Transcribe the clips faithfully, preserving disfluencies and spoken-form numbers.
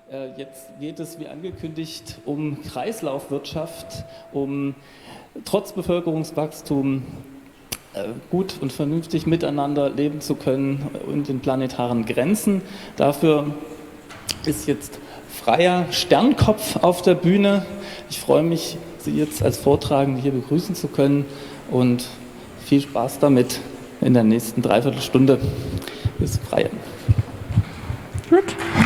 Jetzt geht es, wie angekündigt, um Kreislaufwirtschaft, um trotz Bevölkerungswachstum gut und vernünftig miteinander leben zu können und den planetaren Grenzen. Dafür ist jetzt Freya Sternkopf auf der Bühne. Ich freue mich, Sie jetzt als Vortragende hier begrüßen zu können und viel Spaß damit in der nächsten Dreiviertelstunde. Bis Freya. Gut.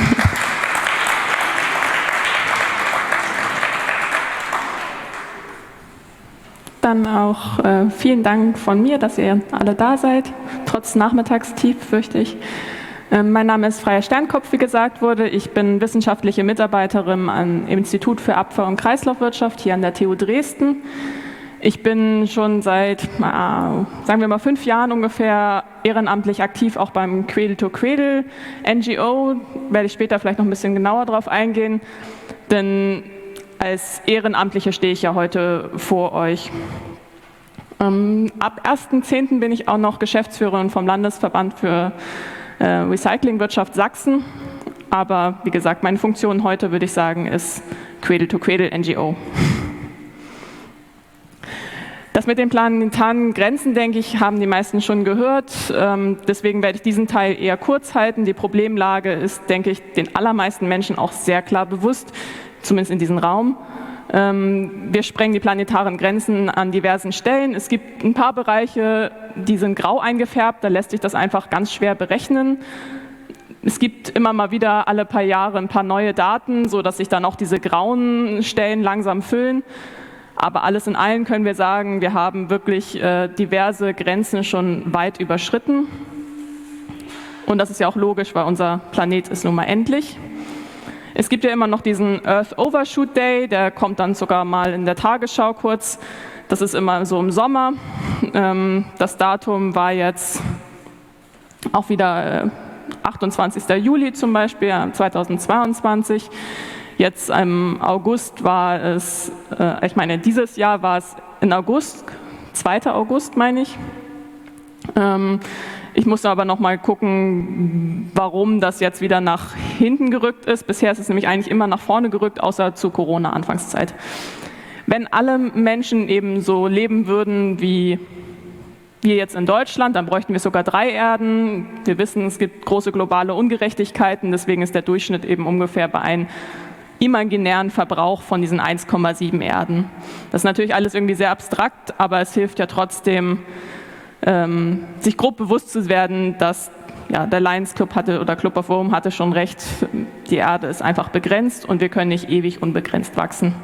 Dann auch äh, vielen Dank von mir, dass ihr alle da seid, trotz Nachmittagstief, fürchte ich. Äh, mein Name ist Freya Sternkopf, wie gesagt wurde. Ich bin wissenschaftliche Mitarbeiterin am Institut für Abfall- und Kreislaufwirtschaft hier an der T U Dresden. Ich bin schon seit, äh, sagen wir mal, fünf Jahren ungefähr ehrenamtlich aktiv, auch beim Cradle to Cradle N G O. Werde ich später vielleicht noch ein bisschen genauer drauf eingehen, denn als Ehrenamtliche stehe ich ja heute vor euch. Ähm, ab ersten zehnten bin ich auch noch Geschäftsführerin vom Landesverband für äh, Recyclingwirtschaft Sachsen. Aber wie gesagt, meine Funktion heute, würde ich sagen, ist Cradle to Cradle N G O. Das mit den planetaren Grenzen, denke ich, haben die meisten schon gehört. Ähm, deswegen werde ich diesen Teil eher kurz halten. Die Problemlage ist, denke ich, den allermeisten Menschen auch sehr klar bewusst, zumindest in diesem Raum. Ähm, wir sprengen die planetaren Grenzen an diversen Stellen. Es gibt ein paar Bereiche, die sind grau eingefärbt, da lässt sich das einfach ganz schwer berechnen. Es gibt immer mal wieder alle paar Jahre ein paar neue Daten, sodass sich dann auch diese grauen Stellen langsam füllen. Aber alles in allem können wir sagen, wir haben wirklich äh, diverse Grenzen schon weit überschritten. Und das ist ja auch logisch, weil unser Planet ist nun mal endlich. Es gibt ja immer noch diesen Earth Overshoot Day, der kommt dann sogar mal in der Tagesschau kurz. Das ist immer so im Sommer. Ähm, das Datum war jetzt auch wieder äh, achtundzwanzigster Juli zum Beispiel, zweitausendzweiundzwanzig. Jetzt im August war es, äh, ich meine, dieses Jahr war es in August, zweiter August meine ich. Ähm, Ich musste aber noch mal gucken, warum das jetzt wieder nach hinten gerückt ist. Bisher ist es nämlich eigentlich immer nach vorne gerückt, außer zur Corona-Anfangszeit. Wenn alle Menschen eben so leben würden wie wir jetzt in Deutschland, dann bräuchten wir sogar drei Erden. Wir wissen, es gibt große globale Ungerechtigkeiten, deswegen ist der Durchschnitt eben ungefähr bei einem imaginären Verbrauch von diesen eins Komma sieben Erden. Das ist natürlich alles irgendwie sehr abstrakt, aber es hilft ja trotzdem, Ähm, sich grob bewusst zu werden, dass ja, der Lions Club hatte oder Club of Rome hatte schon recht, die Erde ist einfach begrenzt und wir können nicht ewig unbegrenzt wachsen.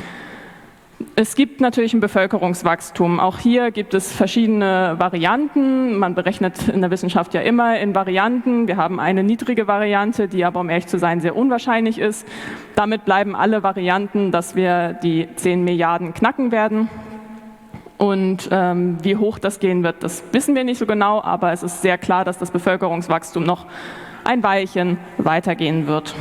Es gibt natürlich ein Bevölkerungswachstum. Auch hier gibt es verschiedene Varianten. Man berechnet in der Wissenschaft ja immer in Varianten. Wir haben eine niedrige Variante, die aber, um ehrlich zu sein, sehr unwahrscheinlich ist. Damit bleiben alle Varianten, dass wir die zehn Milliarden knacken werden. Und ähm, wie hoch das gehen wird, das wissen wir nicht so genau, aber es ist sehr klar, dass das Bevölkerungswachstum noch ein Weilchen weitergehen wird.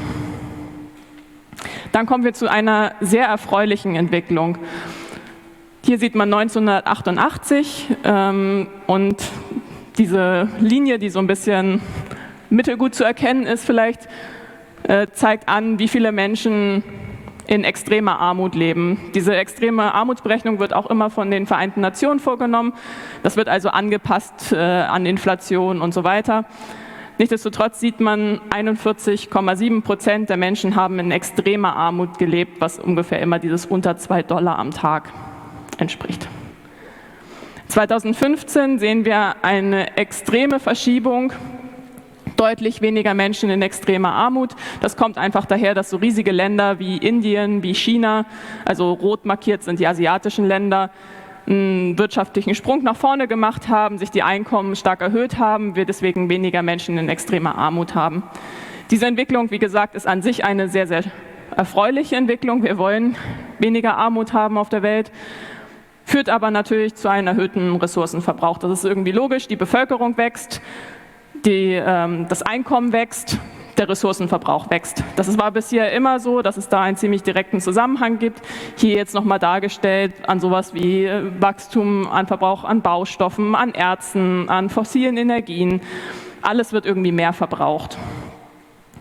Dann kommen wir zu einer sehr erfreulichen Entwicklung. Hier sieht man neunzehnhundertachtundachtzig ähm, und diese Linie, die so ein bisschen mittelgut zu erkennen ist vielleicht, äh, zeigt an, wie viele Menschen in extremer Armut leben. Diese extreme Armutsberechnung wird auch immer von den Vereinten Nationen vorgenommen. Das wird also angepasst äh, an Inflation und so weiter. Nichtsdestotrotz sieht man, einundvierzig Komma sieben Prozent der Menschen haben in extremer Armut gelebt, was ungefähr immer dieses unter zwei Dollar am Tag entspricht. zweitausendfünfzehn sehen wir eine extreme Verschiebung. Deutlich weniger Menschen in extremer Armut. Das kommt einfach daher, dass so riesige Länder wie Indien, wie China, also rot markiert sind die asiatischen Länder, einen wirtschaftlichen Sprung nach vorne gemacht haben, sich die Einkommen stark erhöht haben, wir deswegen weniger Menschen in extremer Armut haben. Diese Entwicklung, wie gesagt, ist an sich eine sehr, sehr erfreuliche Entwicklung. Wir wollen weniger Armut haben auf der Welt, führt aber natürlich zu einem erhöhten Ressourcenverbrauch. Das ist irgendwie logisch, die Bevölkerung wächst, Die, ähm, das Einkommen wächst, der Ressourcenverbrauch wächst. Das war bisher immer so, dass es da einen ziemlich direkten Zusammenhang gibt. Hier jetzt nochmal dargestellt an sowas wie Wachstum, an Verbrauch an Baustoffen, an Erzen, an fossilen Energien. Alles wird irgendwie mehr verbraucht.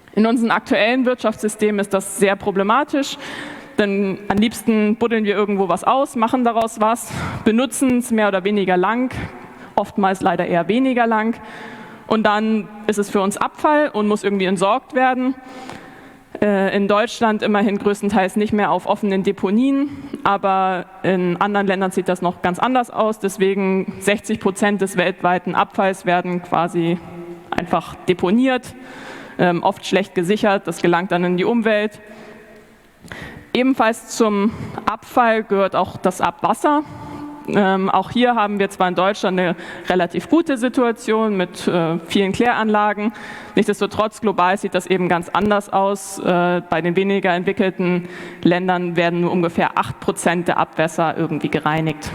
In unserem aktuellen Wirtschaftssystem ist das sehr problematisch, denn am liebsten buddeln wir irgendwo was aus, machen daraus was, benutzen es mehr oder weniger lang, oftmals leider eher weniger lang, und dann ist es für uns Abfall und muss irgendwie entsorgt werden. In Deutschland immerhin größtenteils nicht mehr auf offenen Deponien, aber in anderen Ländern sieht das noch ganz anders aus. Deswegen sechzig Prozent des weltweiten Abfalls werden quasi einfach deponiert, oft schlecht gesichert, das gelangt dann in die Umwelt. Ebenfalls zum Abfall gehört auch das Abwasser. Ähm, auch hier haben wir zwar in Deutschland eine relativ gute Situation mit äh, vielen Kläranlagen, nichtsdestotrotz global sieht das eben ganz anders aus. Äh, bei den weniger entwickelten Ländern werden nur ungefähr acht Prozent der Abwässer irgendwie gereinigt.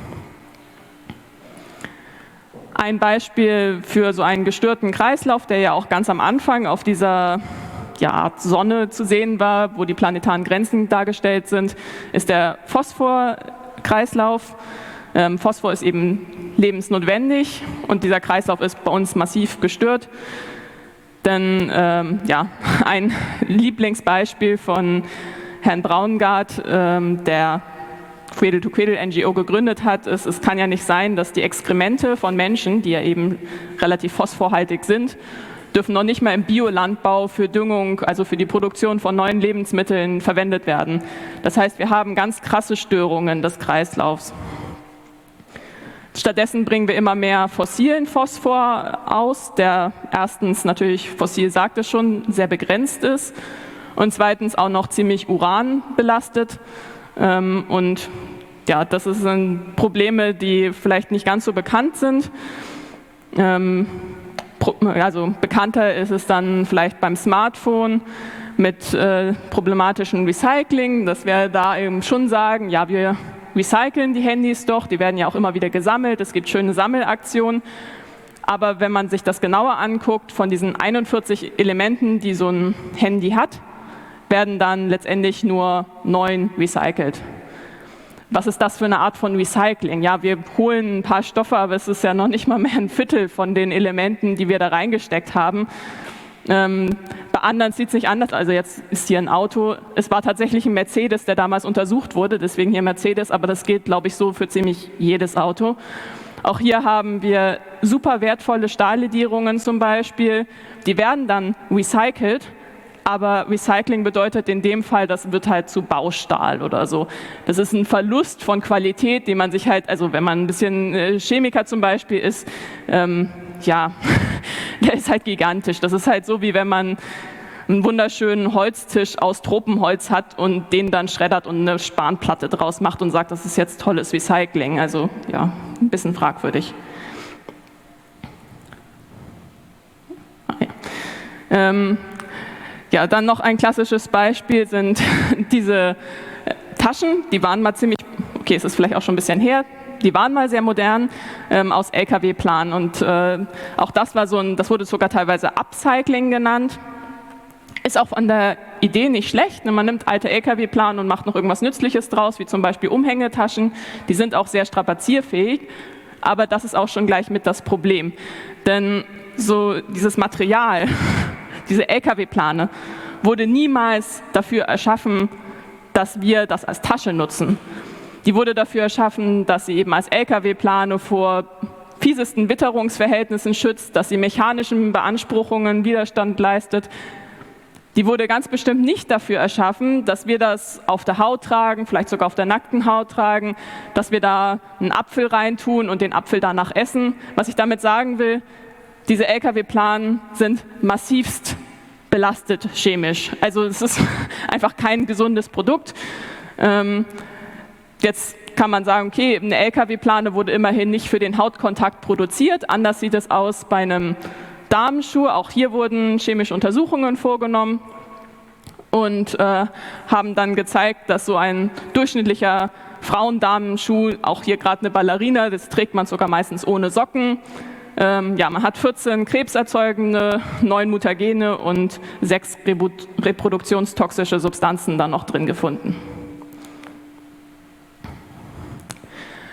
Ein Beispiel für so einen gestörten Kreislauf, der ja auch ganz am Anfang auf dieser ja, Sonne zu sehen war, wo die planetaren Grenzen dargestellt sind, ist der Phosphor-Kreislauf. Ähm, Phosphor ist eben lebensnotwendig und dieser Kreislauf ist bei uns massiv gestört. Denn ähm, ja, ein Lieblingsbeispiel von Herrn Braungart, ähm, der Cradle-to-Cradle-N G O gegründet hat, ist, es kann ja nicht sein, dass die Exkremente von Menschen, die ja eben relativ phosphorhaltig sind, dürfen noch nicht mal im Biolandbau für Düngung, also für die Produktion von neuen Lebensmitteln verwendet werden. Das heißt, wir haben ganz krasse Störungen des Kreislaufs. Stattdessen bringen wir immer mehr fossilen Phosphor aus, der erstens natürlich, fossil sagt es schon, sehr begrenzt ist und zweitens auch noch ziemlich Uran belastet. Und ja, das sind Probleme, die vielleicht nicht ganz so bekannt sind. Also bekannter ist es dann vielleicht beim Smartphone mit äh, problematischen Recycling, dass wir da eben schon sagen, ja, wir recyceln die Handys doch, die werden ja auch immer wieder gesammelt, es gibt schöne Sammelaktionen, aber wenn man sich das genauer anguckt, von diesen einundvierzig Elementen, die so ein Handy hat, werden dann letztendlich nur neun recycelt. Was ist das für eine Art von Recycling? Ja, wir holen ein paar Stoffe, aber es ist ja noch nicht mal mehr ein Viertel von den Elementen, die wir da reingesteckt haben. Ähm, bei anderen sieht es nicht anders, also jetzt ist hier ein Auto, es war tatsächlich ein Mercedes, der damals untersucht wurde, deswegen hier Mercedes, aber das gilt, glaube ich, so für ziemlich jedes Auto. Auch hier haben wir super wertvolle Stahllegierungen zum Beispiel, die werden dann recycelt, aber Recycling bedeutet in dem Fall, das wird halt zu Baustahl oder so. Das ist ein Verlust von Qualität, den man sich halt, also wenn man ein bisschen Chemiker zum Beispiel ist, ähm, ja, der ist halt gigantisch. Das ist halt so, wie wenn man einen wunderschönen Holztisch aus Tropenholz hat und den dann schreddert und eine Spanplatte draus macht und sagt, das ist jetzt tolles Recycling. Also ja, ein bisschen fragwürdig. Ah, ja. Ähm, ja, dann noch ein klassisches Beispiel sind diese Taschen, die waren mal ziemlich, okay, es ist vielleicht auch schon ein bisschen her, die waren mal sehr modern, ähm, aus L K W-Planen und äh, auch das war so ein, das wurde sogar teilweise Upcycling genannt. Ist auch an der Idee nicht schlecht, ne? Man nimmt alte L K W-Planen und macht noch irgendwas Nützliches draus, wie zum Beispiel Umhängetaschen, die sind auch sehr strapazierfähig, aber das ist auch schon gleich mit das Problem, denn so dieses Material, diese L K W-Plane, wurde niemals dafür erschaffen, dass wir das als Tasche nutzen. Die wurde dafür erschaffen, dass sie eben als L K W-Plane vor fiesesten Witterungsverhältnissen schützt, dass sie mechanischen Beanspruchungen Widerstand leistet. Die wurde ganz bestimmt nicht dafür erschaffen, dass wir das auf der Haut tragen, vielleicht sogar auf der nackten Haut tragen, dass wir da einen Apfel reintun und den Apfel danach essen. Was ich damit sagen will, diese L K W-Planen sind massivst belastet chemisch. Also es ist einfach kein gesundes Produkt. Ähm, jetzt kann man sagen, okay, eine L K W-Plane wurde immerhin nicht für den Hautkontakt produziert. Anders sieht es aus bei einem Damenschuh. Auch hier wurden chemische Untersuchungen vorgenommen und äh, haben dann gezeigt, dass so ein durchschnittlicher Frauendamenschuh, auch hier gerade eine Ballerina, das trägt man sogar meistens ohne Socken. Ähm, ja, man hat vierzehn krebserzeugende, neun Mutagene und sechs reproduktionstoxische Substanzen dann noch drin gefunden.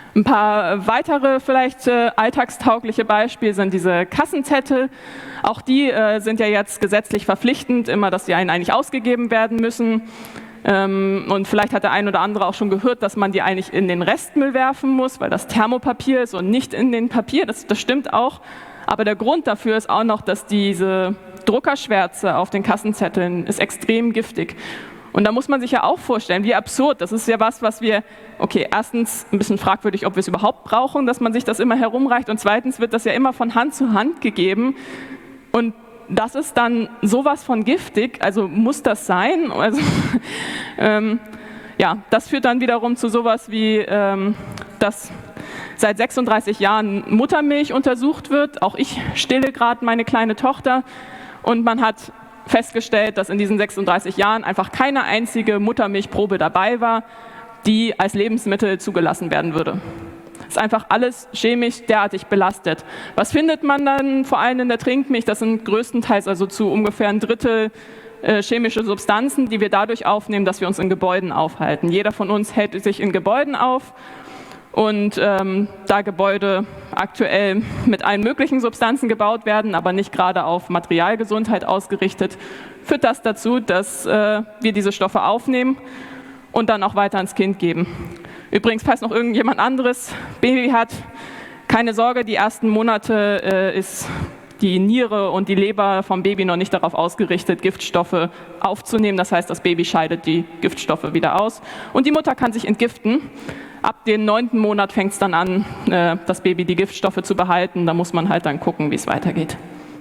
Ein paar weitere vielleicht äh, alltagstaugliche Beispiele sind diese Kassenzettel. Auch die äh, sind ja jetzt gesetzlich verpflichtend, immer, dass sie einen eigentlich ausgegeben werden müssen. Ähm, und vielleicht hat der ein oder andere auch schon gehört, dass man die eigentlich in den Restmüll werfen muss, weil das Thermopapier ist und nicht in den Papier. Das, das stimmt auch. Aber der Grund dafür ist auch noch, dass diese Druckerschwärze auf den Kassenzetteln ist extrem giftig. Und da muss man sich ja auch vorstellen, wie absurd. Das ist ja was, was wir, okay, erstens ein bisschen fragwürdig, ob wir es überhaupt brauchen, dass man sich das immer herumreicht. Und zweitens wird das ja immer von Hand zu Hand gegeben. Und das ist dann sowas von giftig, also muss das sein? Also, ähm, ja, das führt dann wiederum zu sowas wie, ähm, dass seit sechsunddreißig Jahren Muttermilch untersucht wird. Auch ich stille gerade meine kleine Tochter und man hat festgestellt, dass in diesen sechsunddreißig Jahren einfach keine einzige Muttermilchprobe dabei war, die als Lebensmittel zugelassen werden würde. Das ist einfach alles chemisch derartig belastet. Was findet man dann vor allem in der Trinkmilch? Das sind größtenteils also zu ungefähr ein Drittel äh, chemische Substanzen, die wir dadurch aufnehmen, dass wir uns in Gebäuden aufhalten. Jeder von uns hält sich in Gebäuden auf. Und ähm, da Gebäude aktuell mit allen möglichen Substanzen gebaut werden, aber nicht gerade auf Materialgesundheit ausgerichtet, führt das dazu, dass äh, wir diese Stoffe aufnehmen und dann auch weiter ans Kind geben. Übrigens, falls noch irgendjemand anderes Baby hat, keine Sorge, die ersten Monate äh, ist die Niere und die Leber vom Baby noch nicht darauf ausgerichtet, Giftstoffe aufzunehmen. Das heißt, das Baby scheidet die Giftstoffe wieder aus und die Mutter kann sich entgiften. Ab dem neunten Monat fängt es dann an, äh, das Baby die Giftstoffe zu behalten. Da muss man halt dann gucken, wie es weitergeht.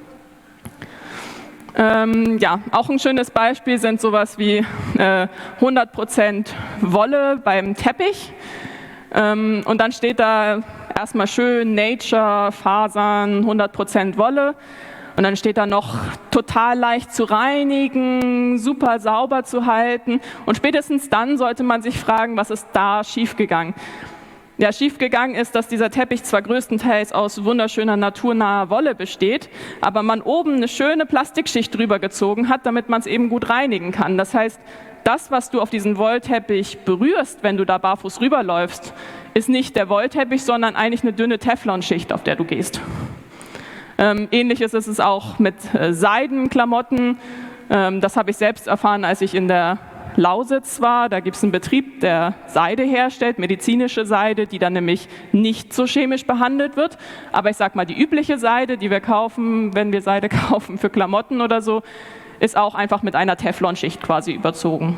Ähm, ja, auch ein schönes Beispiel sind sowas wie äh, hundert Prozent Wolle beim Teppich. Ähm, und dann steht da erstmal schön Nature, Fasern, hundert Prozent Wolle. Und dann steht da noch total leicht zu reinigen, super sauber zu halten. Und spätestens dann sollte man sich fragen, was ist da schiefgegangen? Ja, schiefgegangen ist, dass dieser Teppich zwar größtenteils aus wunderschöner, naturnaher Wolle besteht, aber man oben eine schöne Plastikschicht drüber gezogen hat, damit man es eben gut reinigen kann. Das heißt, das, was du auf diesen Wollteppich berührst, wenn du da barfuß rüberläufst, ist nicht der Wollteppich, sondern eigentlich eine dünne Teflonschicht, auf der du gehst. Ähm, Ähnliches ist es auch mit äh, Seidenklamotten. Ähm, das habe ich selbst erfahren, als ich in der Lausitz war. Da gibt es einen Betrieb, der Seide herstellt, medizinische Seide, die dann nämlich nicht so chemisch behandelt wird. Aber ich sage mal, die übliche Seide, die wir kaufen, wenn wir Seide kaufen für Klamotten oder so, ist auch einfach mit einer Teflonschicht quasi überzogen.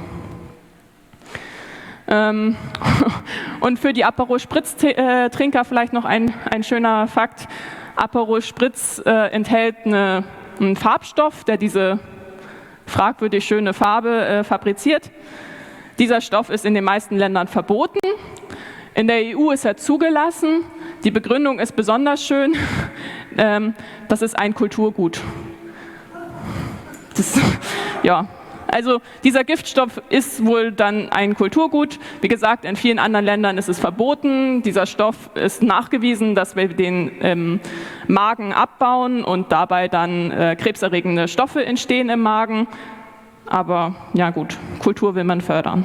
Ähm, und für die Aperol Spritz-Trinker vielleicht noch ein, ein schöner Fakt. Aperol Spritz äh, enthält eine, einen Farbstoff, der diese fragwürdig schöne Farbe äh, fabriziert. Dieser Stoff ist in den meisten Ländern verboten. In der E U ist er zugelassen. Die Begründung ist besonders schön. ähm, das ist ein Kulturgut. Das, ja. Also dieser Giftstoff ist wohl dann ein Kulturgut. Wie gesagt, in vielen anderen Ländern ist es verboten. Dieser Stoff ist nachgewiesen, dass wir den ähm, Magen abbauen und dabei dann äh, krebserregende Stoffe entstehen im Magen. Aber ja gut, Kultur will man fördern.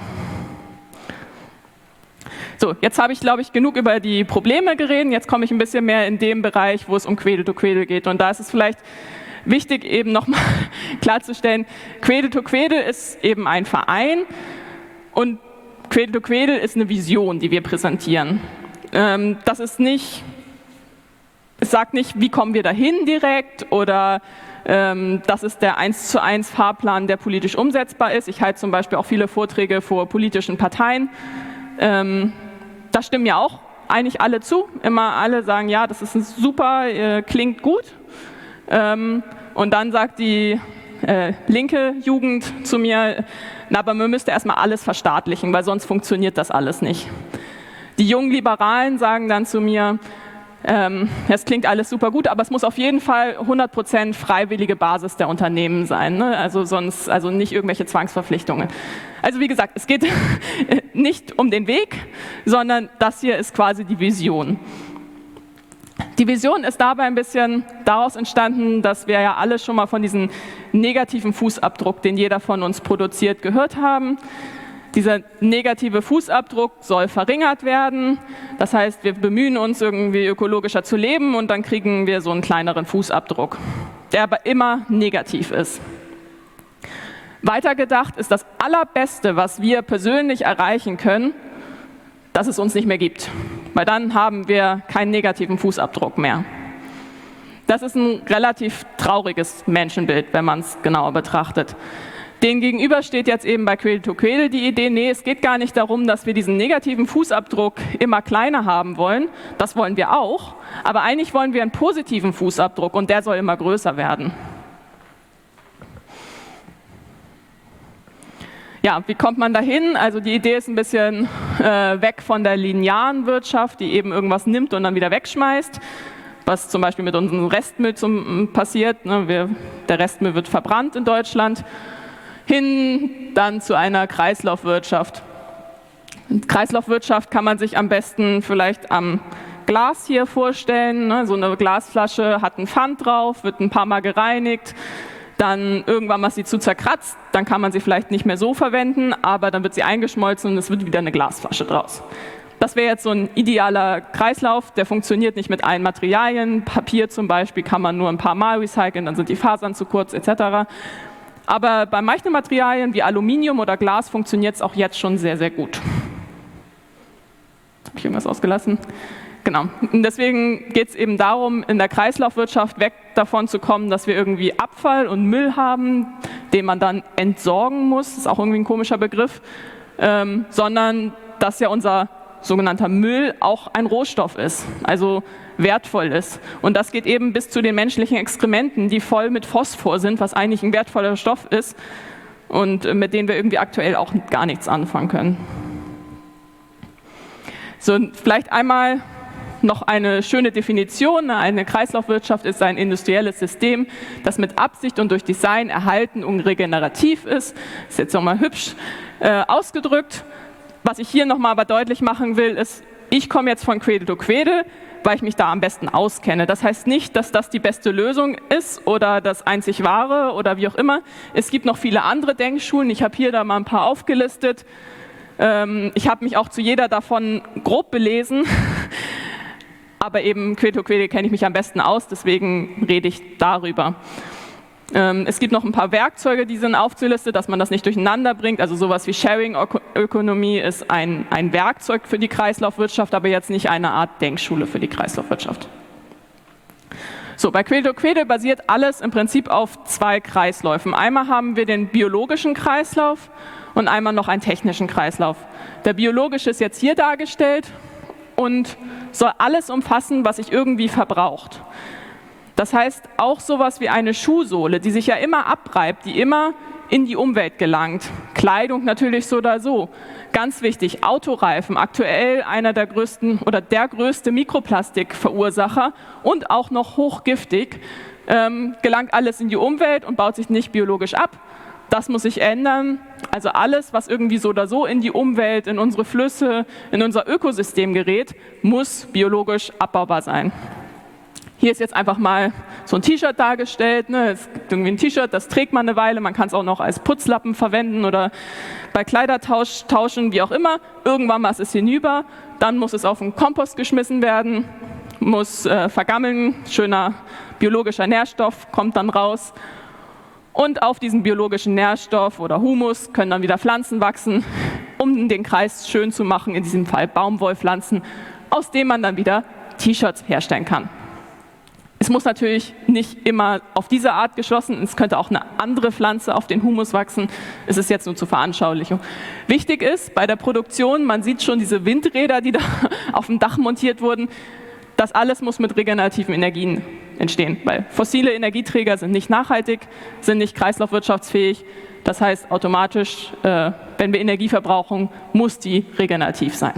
So, jetzt habe ich, glaube ich, genug über die Probleme geredet. Jetzt komme ich ein bisschen mehr in den Bereich, wo es um Cradle to Cradle geht. Und da ist es vielleicht wichtig, eben nochmal klarzustellen, Cradle to Cradle ist eben ein Verein und Cradle to Cradle ist eine Vision, die wir präsentieren. Ähm, das ist nicht, es sagt nicht, wie kommen wir dahin direkt oder ähm, das ist der eins zu eins Fahrplan, der politisch umsetzbar ist. Ich halte zum Beispiel auch viele Vorträge vor politischen Parteien. Ähm, da stimmen ja auch eigentlich alle zu. Immer alle sagen, ja, das ist super, äh, klingt gut. Ähm, und dann sagt die äh, linke Jugend zu mir, na, aber man müsste erstmal alles verstaatlichen, weil sonst funktioniert das alles nicht. Die jungen Liberalen sagen dann zu mir, ähm, es klingt alles super gut, aber es muss auf jeden Fall hundert Prozent freiwillige Basis der Unternehmen sein, ne? Also sonst, also nicht irgendwelche Zwangsverpflichtungen. Also wie gesagt, es geht nicht um den Weg, sondern das hier ist quasi die Vision. Die Vision ist dabei ein bisschen daraus entstanden, dass wir ja alle schon mal von diesem negativen Fußabdruck, den jeder von uns produziert, gehört haben. Dieser negative Fußabdruck soll verringert werden. Das heißt, wir bemühen uns, irgendwie ökologischer zu leben und dann kriegen wir so einen kleineren Fußabdruck, der aber immer negativ ist. Weitergedacht ist das Allerbeste, was wir persönlich erreichen können, dass es uns nicht mehr gibt. Weil dann haben wir keinen negativen Fußabdruck mehr. Das ist ein relativ trauriges Menschenbild, wenn man es genauer betrachtet. Dem gegenüber steht jetzt eben bei Cradle to Cradle die Idee, nee, es geht gar nicht darum, dass wir diesen negativen Fußabdruck immer kleiner haben wollen. Das wollen wir auch, aber eigentlich wollen wir einen positiven Fußabdruck und der soll immer größer werden. Ja, wie kommt man dahin? Also die Idee ist ein bisschen äh, weg von der linearen Wirtschaft, die eben irgendwas nimmt und dann wieder wegschmeißt, was zum Beispiel mit unserem Restmüll zum, passiert. Ne? Wir, der Restmüll wird verbrannt in Deutschland, hin dann zu einer Kreislaufwirtschaft. Kreislaufwirtschaft kann man sich am besten vielleicht am Glas hier vorstellen. Ne? So eine Glasflasche hat ein Pfand drauf, wird ein paar Mal gereinigt. Dann irgendwann mal ist sie zu zerkratzt, dann kann man sie vielleicht nicht mehr so verwenden, aber dann wird sie eingeschmolzen und es wird wieder eine Glasflasche draus. Das wäre jetzt so ein idealer Kreislauf, der funktioniert nicht mit allen Materialien. Papier zum Beispiel kann man nur ein paar Mal recyceln, dann sind die Fasern zu kurz et cetera. Aber bei manchen Materialien wie Aluminium oder Glas funktioniert es auch jetzt schon sehr, sehr gut. Habe ich irgendwas ausgelassen? Genau. Und deswegen geht es eben darum, in der Kreislaufwirtschaft weg davon zu kommen, dass wir irgendwie Abfall und Müll haben, den man dann entsorgen muss, das ist auch irgendwie ein komischer Begriff, ähm, sondern dass ja unser sogenannter Müll auch ein Rohstoff ist, also wertvoll ist. Und das geht eben bis zu den menschlichen Exkrementen, die voll mit Phosphor sind, was eigentlich ein wertvoller Stoff ist und mit denen wir irgendwie aktuell auch gar nichts anfangen können. So, vielleicht einmal noch eine schöne Definition. Eine Kreislaufwirtschaft ist ein industrielles System, das mit Absicht und durch Design erhalten und regenerativ ist. Das ist jetzt nochmal hübsch äh, ausgedrückt. Was ich hier nochmal aber deutlich machen will, ist, ich komme jetzt von Cradle to Cradle, weil ich mich da am besten auskenne. Das heißt nicht, dass das die beste Lösung ist oder das einzig wahre oder wie auch immer. Es gibt noch viele andere Denkschulen. Ich habe hier da mal ein paar aufgelistet. Ähm, ich habe mich auch zu jeder davon grob belesen. Aber eben Cradle to Cradle kenne ich mich am besten aus, deswegen rede ich darüber. Ähm, es gibt noch ein paar Werkzeuge, die sind aufgelistet, dass man das nicht durcheinander bringt. Also sowas wie Sharing-Ökonomie ist ein, ein Werkzeug für die Kreislaufwirtschaft, aber jetzt nicht eine Art Denkschule für die Kreislaufwirtschaft. So, bei Cradle to Cradle basiert alles im Prinzip auf zwei Kreisläufen. Einmal haben wir den biologischen Kreislauf und einmal noch einen technischen Kreislauf. Der biologische ist jetzt hier dargestellt und soll alles umfassen, was sich irgendwie verbraucht. Das heißt, auch sowas wie eine Schuhsohle, die sich ja immer abreibt, die immer in die Umwelt gelangt. Kleidung natürlich so oder so. Ganz wichtig, Autoreifen, aktuell einer der größten oder der größte Mikroplastikverursacher und auch noch hochgiftig, ähm, gelangt alles in die Umwelt und baut sich nicht biologisch ab. Das muss sich ändern. Also alles, was irgendwie so oder so in die Umwelt, in unsere Flüsse, in unser Ökosystem gerät, muss biologisch abbaubar sein. Hier ist jetzt einfach mal so ein T-Shirt dargestellt. Ne? Es gibt irgendwie ein T-Shirt, das trägt man eine Weile, man kann es auch noch als Putzlappen verwenden oder bei Kleidertausch tauschen, wie auch immer. Irgendwann mal ist es hinüber, dann muss es auf den Kompost geschmissen werden, muss äh, vergammeln, schöner biologischer Nährstoff kommt dann raus. Und auf diesen biologischen Nährstoff oder Humus können dann wieder Pflanzen wachsen, um den Kreis schön zu machen, in diesem Fall Baumwollpflanzen, aus denen man dann wieder T-Shirts herstellen kann. Es muss natürlich nicht immer auf diese Art geschlossen, es könnte auch eine andere Pflanze auf den Humus wachsen. Es ist jetzt nur zur Veranschaulichung. Wichtig ist bei der Produktion, man sieht schon diese Windräder, die da auf dem Dach montiert wurden, das alles muss mit regenerativen Energien entstehen, weil fossile Energieträger sind nicht nachhaltig, sind nicht kreislaufwirtschaftsfähig. Das heißt automatisch, äh, wenn wir Energie verbrauchen, muss die regenerativ sein.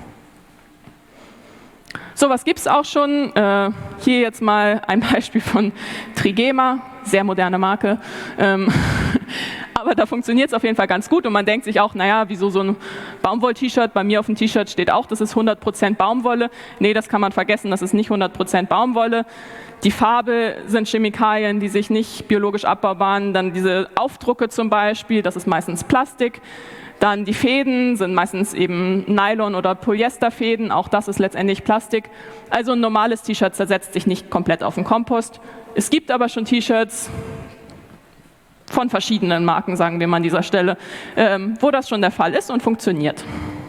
So, was gibt es auch schon? Äh, hier jetzt mal ein Beispiel von Trigema, sehr moderne Marke. Ähm, aber da funktioniert es auf jeden Fall ganz gut und man denkt sich auch, naja, wieso so ein Baumwoll-T-Shirt? Bei mir auf dem T-Shirt steht auch, das ist hundert Prozent Baumwolle. Nee, das kann man vergessen, das ist nicht hundert Prozent Baumwolle. Die Farbe sind Chemikalien, die sich nicht biologisch abbaubar. Dann diese Aufdrucke zum Beispiel, das ist meistens Plastik. Dann die Fäden sind meistens eben Nylon- oder Polyesterfäden, auch das ist letztendlich Plastik. Also ein normales T-Shirt zersetzt sich nicht komplett auf den Kompost. Es gibt aber schon T-Shirts von verschiedenen Marken, sagen wir mal an dieser Stelle, ähm, wo das schon der Fall ist und funktioniert.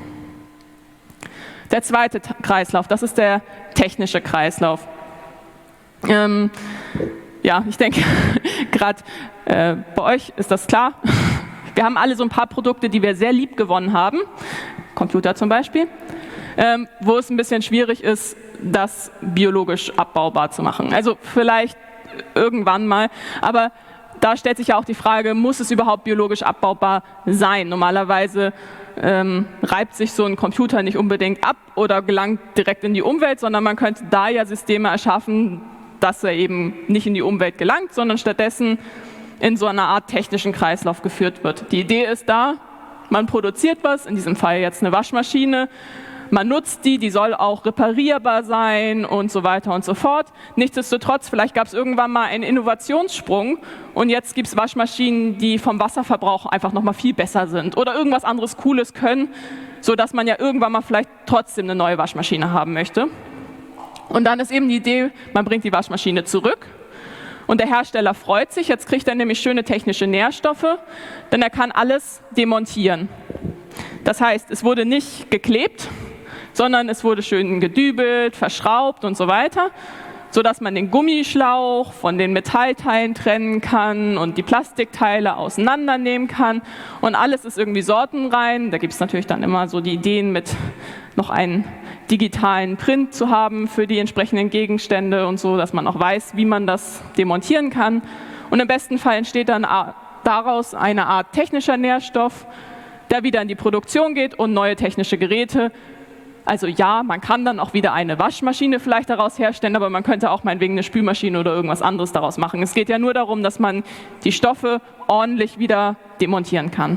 Der zweite Kreislauf, das ist der technische Kreislauf. Ähm, ja, ich denke, gerade äh, bei euch ist das klar. Wir haben alle so ein paar Produkte, die wir sehr lieb gewonnen haben, Computer zum Beispiel, ähm, wo es ein bisschen schwierig ist, das biologisch abbaubar zu machen. Also vielleicht irgendwann mal, aber da stellt sich ja auch die Frage, muss es überhaupt biologisch abbaubar sein? Normalerweise ähm, reibt sich so ein Computer nicht unbedingt ab oder gelangt direkt in die Umwelt, sondern man könnte da ja Systeme erschaffen, dass er eben nicht in die Umwelt gelangt, sondern stattdessen in so einer Art technischen Kreislauf geführt wird. Die Idee ist da, man produziert was, in diesem Fall jetzt eine Waschmaschine, man nutzt die, die soll auch reparierbar sein und so weiter und so fort. Nichtsdestotrotz, vielleicht gab es irgendwann mal einen Innovationssprung und jetzt gibt es Waschmaschinen, die vom Wasserverbrauch einfach nochmal viel besser sind oder irgendwas anderes Cooles können, sodass man ja irgendwann mal vielleicht trotzdem eine neue Waschmaschine haben möchte. Und dann ist eben die Idee, man bringt die Waschmaschine zurück. Und der Hersteller freut sich, jetzt kriegt er nämlich schöne technische Nährstoffe, denn er kann alles demontieren. Das heißt, es wurde nicht geklebt, sondern es wurde schön gedübelt, verschraubt und so weiter, sodass man den Gummischlauch von den Metallteilen trennen kann und die Plastikteile auseinandernehmen kann. Und alles ist irgendwie sortenrein. Da gibt es natürlich dann immer so die Ideen mit noch einen digitalen Print zu haben für die entsprechenden Gegenstände und so, dass man auch weiß, wie man das demontieren kann. Und im besten Fall entsteht dann daraus eine Art technischer Nährstoff, der wieder in die Produktion geht und neue technische Geräte. Also ja, man kann dann auch wieder eine Waschmaschine vielleicht daraus herstellen, aber man könnte auch meinetwegen eine Spülmaschine oder irgendwas anderes daraus machen. Es geht ja nur darum, dass man die Stoffe ordentlich wieder demontieren kann.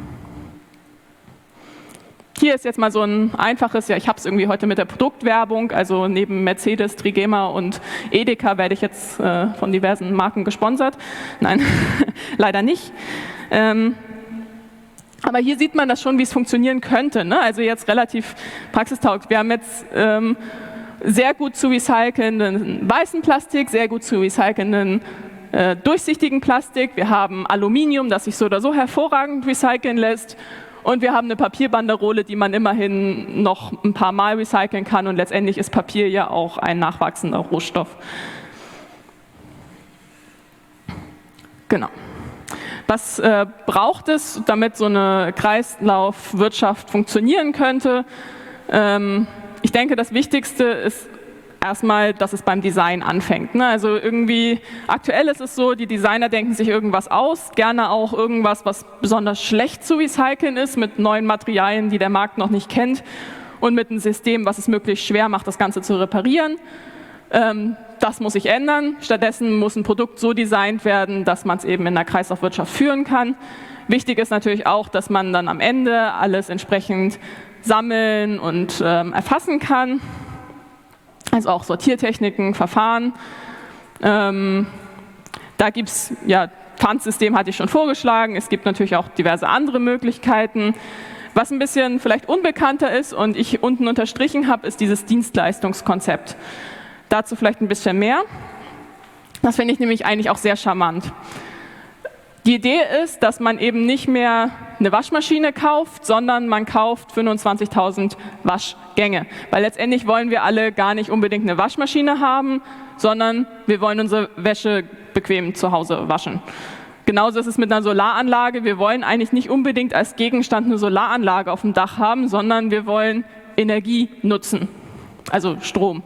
Hier ist jetzt mal so ein einfaches, ja, ich habe es irgendwie heute mit der Produktwerbung, also neben Mercedes, Trigema und Edeka werde ich jetzt äh, von diversen Marken gesponsert. Nein, leider nicht. Ähm, aber hier sieht man das schon, wie es funktionieren könnte, ne? Also jetzt relativ praxistauglich. Wir haben jetzt ähm, sehr gut zu recycelnden weißen Plastik, sehr gut zu recycelnden äh, durchsichtigen Plastik. Wir haben Aluminium, das sich so oder so hervorragend recyceln lässt. Und wir haben eine Papierbanderole, die man immerhin noch ein paar Mal recyceln kann. Und letztendlich ist Papier ja auch ein nachwachsender Rohstoff. Genau. Was äh, braucht es, damit so eine Kreislaufwirtschaft funktionieren könnte? Ähm, ich denke, das Wichtigste ist erstmal, dass es beim Design anfängt. Ne? Also irgendwie, aktuell ist es so, die Designer denken sich irgendwas aus, gerne auch irgendwas, was besonders schlecht zu recyceln ist, mit neuen Materialien, die der Markt noch nicht kennt und mit einem System, was es möglichst schwer macht, das Ganze zu reparieren. Ähm, das muss sich ändern. Stattdessen muss ein Produkt so designt werden, dass man es eben in der Kreislaufwirtschaft führen kann. Wichtig ist natürlich auch, dass man dann am Ende alles entsprechend sammeln und ähm, erfassen kann. Also auch Sortiertechniken, Verfahren. Ähm, da gibt es, ja, Pfandsystem hatte ich schon vorgeschlagen, es gibt natürlich auch diverse andere Möglichkeiten. Was ein bisschen vielleicht unbekannter ist und ich unten unterstrichen habe, ist dieses Dienstleistungskonzept. Dazu vielleicht ein bisschen mehr. Das finde ich nämlich eigentlich auch sehr charmant. Die Idee ist, dass man eben nicht mehr eine Waschmaschine kauft, sondern man kauft fünfundzwanzigtausend Waschgänge. Weil letztendlich wollen wir alle gar nicht unbedingt eine Waschmaschine haben, sondern wir wollen unsere Wäsche bequem zu Hause waschen. Genauso ist es mit einer Solaranlage. Wir wollen eigentlich nicht unbedingt als Gegenstand eine Solaranlage auf dem Dach haben, sondern wir wollen Energie nutzen, also Strom.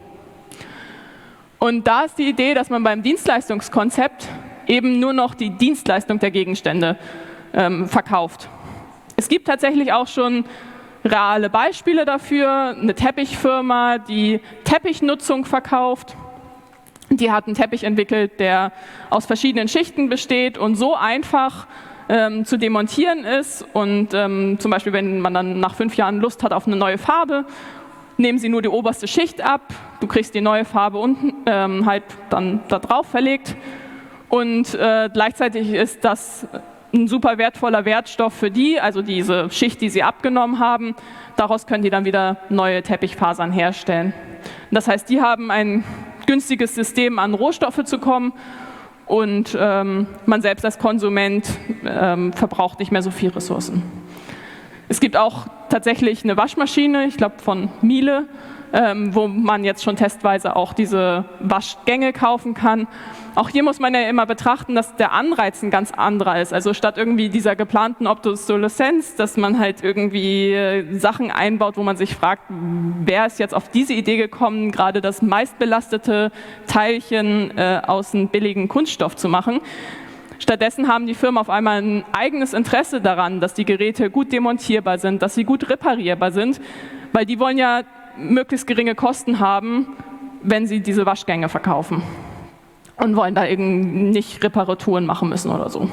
Und da ist die Idee, dass man beim Dienstleistungskonzept eben nur noch die Dienstleistung der Gegenstände ähm, verkauft. Es gibt tatsächlich auch schon reale Beispiele dafür. Eine Teppichfirma, die Teppichnutzung verkauft. Die hat einen Teppich entwickelt, der aus verschiedenen Schichten besteht und so einfach ähm, zu demontieren ist. Und ähm, zum Beispiel, wenn man dann nach fünf Jahren Lust hat auf eine neue Farbe, nehmen Sie nur die oberste Schicht ab. Du kriegst die neue Farbe unten ähm, halt dann da drauf verlegt. Und äh, gleichzeitig ist das ein super wertvoller Wertstoff für die, also diese Schicht, die sie abgenommen haben. Daraus können die dann wieder neue Teppichfasern herstellen. Das heißt, die haben ein günstiges System, an Rohstoffe zu kommen, und ähm, man selbst als Konsument ähm, verbraucht nicht mehr so viel Ressourcen. Es gibt auch tatsächlich eine Waschmaschine, ich glaube von Miele, ähm, wo man jetzt schon testweise auch diese Waschgänge kaufen kann. Auch hier muss man ja immer betrachten, dass der Anreiz ein ganz anderer ist. Also statt irgendwie dieser geplanten Obsoleszenz, dass man halt irgendwie äh, Sachen einbaut, wo man sich fragt, wer ist jetzt auf diese Idee gekommen, gerade das meistbelastete Teilchen äh, aus einem billigen Kunststoff zu machen. Stattdessen haben die Firmen auf einmal ein eigenes Interesse daran, dass die Geräte gut demontierbar sind, dass sie gut reparierbar sind, weil die wollen ja möglichst geringe Kosten haben, wenn sie diese Waschgänge verkaufen, und wollen da eben nicht Reparaturen machen müssen oder so.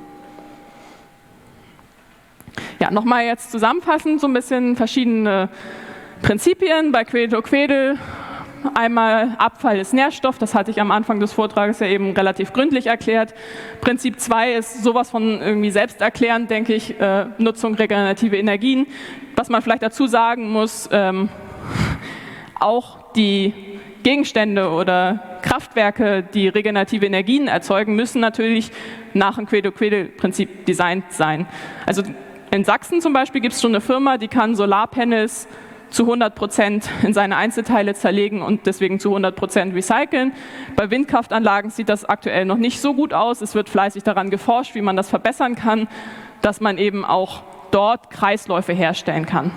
Ja, nochmal jetzt zusammenfassend so ein bisschen verschiedene Prinzipien bei Cradle to Cradle. Einmal Abfall ist Nährstoff, das hatte ich am Anfang des Vortrages ja eben relativ gründlich erklärt. Prinzip zwei ist sowas von irgendwie selbsterklärend, denke ich, äh, Nutzung regenerative Energien. Was man vielleicht dazu sagen muss, ähm, auch die Gegenstände oder Kraftwerke, die regenerative Energien erzeugen, müssen natürlich nach dem Cradle-to-Cradle-Prinzip designt sein. Also in Sachsen zum Beispiel gibt es schon eine Firma, die kann Solarpanels zu hundert Prozent in seine Einzelteile zerlegen und deswegen zu hundert Prozent recyceln. Bei Windkraftanlagen sieht das aktuell noch nicht so gut aus. Es wird fleißig daran geforscht, wie man das verbessern kann, dass man eben auch dort Kreisläufe herstellen kann.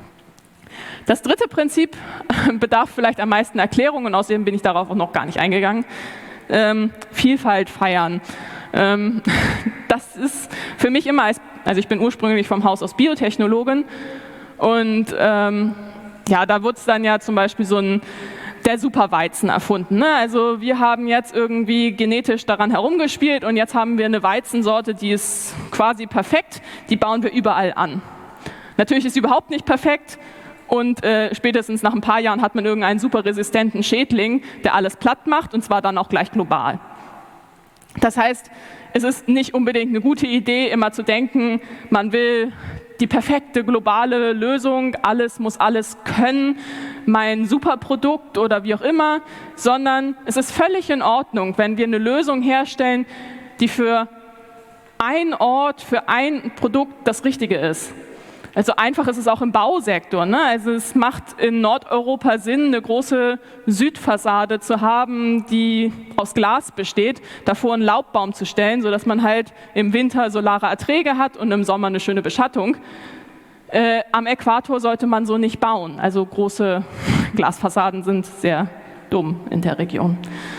Das dritte Prinzip bedarf vielleicht am meisten Erklärung, und außerdem bin ich darauf auch noch gar nicht eingegangen. Ähm, Vielfalt feiern. Ähm, das ist für mich immer, als, also ich bin ursprünglich vom Haus aus Biotechnologin, und ähm, ja, da wurde es dann ja zum Beispiel so ein der Superweizen erfunden. Ne? Also wir haben jetzt irgendwie genetisch daran herumgespielt und jetzt haben wir eine Weizensorte, die ist quasi perfekt, die bauen wir überall an. Natürlich ist sie überhaupt nicht perfekt, und äh, spätestens nach ein paar Jahren hat man irgendeinen super resistenten Schädling, der alles platt macht, und zwar dann auch gleich global. Das heißt, es ist nicht unbedingt eine gute Idee, immer zu denken, man will die perfekte globale Lösung, alles muss alles können, mein Superprodukt oder wie auch immer, sondern es ist völlig in Ordnung, wenn wir eine Lösung herstellen, die für einen Ort, für ein Produkt das Richtige ist. Also einfach ist es auch im Bausektor. Ne? Also es macht in Nordeuropa Sinn, eine große Südfassade zu haben, die aus Glas besteht, davor einen Laubbaum zu stellen, sodass man halt im Winter solare Erträge hat und im Sommer eine schöne Beschattung. Äh, am Äquator sollte man so nicht bauen. Also große Glasfassaden sind sehr dumm in der Region.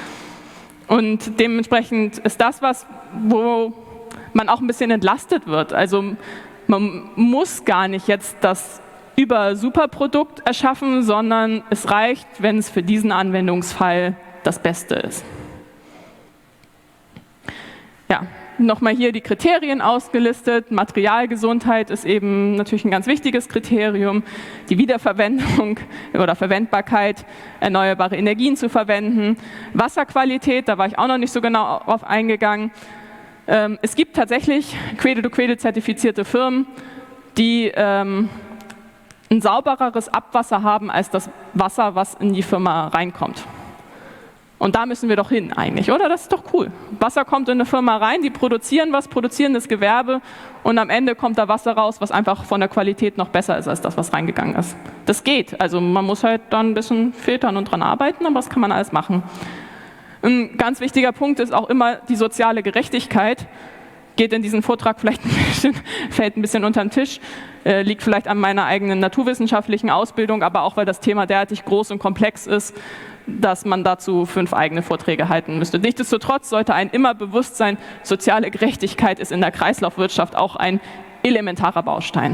Und dementsprechend ist das was, wo man auch ein bisschen entlastet wird. Also man muss gar nicht jetzt das Über-Superprodukt erschaffen, sondern es reicht, wenn es für diesen Anwendungsfall das Beste ist. Ja, nochmal hier die Kriterien ausgelistet. Materialgesundheit ist eben natürlich ein ganz wichtiges Kriterium. Die Wiederverwendung oder Verwendbarkeit, erneuerbare Energien zu verwenden. Wasserqualität, da war ich auch noch nicht so genau drauf eingegangen. Es gibt tatsächlich Cradle-to-Cradle-zertifizierte Firmen, die ähm, ein saubereres Abwasser haben als das Wasser, was in die Firma reinkommt. Und da müssen wir doch hin eigentlich, oder? Das ist doch cool. Wasser kommt in eine Firma rein, die produzieren was, produzieren das Gewerbe, und am Ende kommt da Wasser raus, was einfach von der Qualität noch besser ist als das, was reingegangen ist. Das geht. Also man muss halt dann ein bisschen filtern und dran arbeiten, aber das kann man alles machen. Ein ganz wichtiger Punkt ist auch immer die soziale Gerechtigkeit. Geht in diesem Vortrag vielleicht ein bisschen, fällt ein bisschen unter den Tisch, äh, liegt vielleicht an meiner eigenen naturwissenschaftlichen Ausbildung, aber auch, weil das Thema derartig groß und komplex ist, dass man dazu fünf eigene Vorträge halten müsste. Nichtsdestotrotz sollte einem immer bewusst sein, soziale Gerechtigkeit ist in der Kreislaufwirtschaft auch ein elementarer Baustein.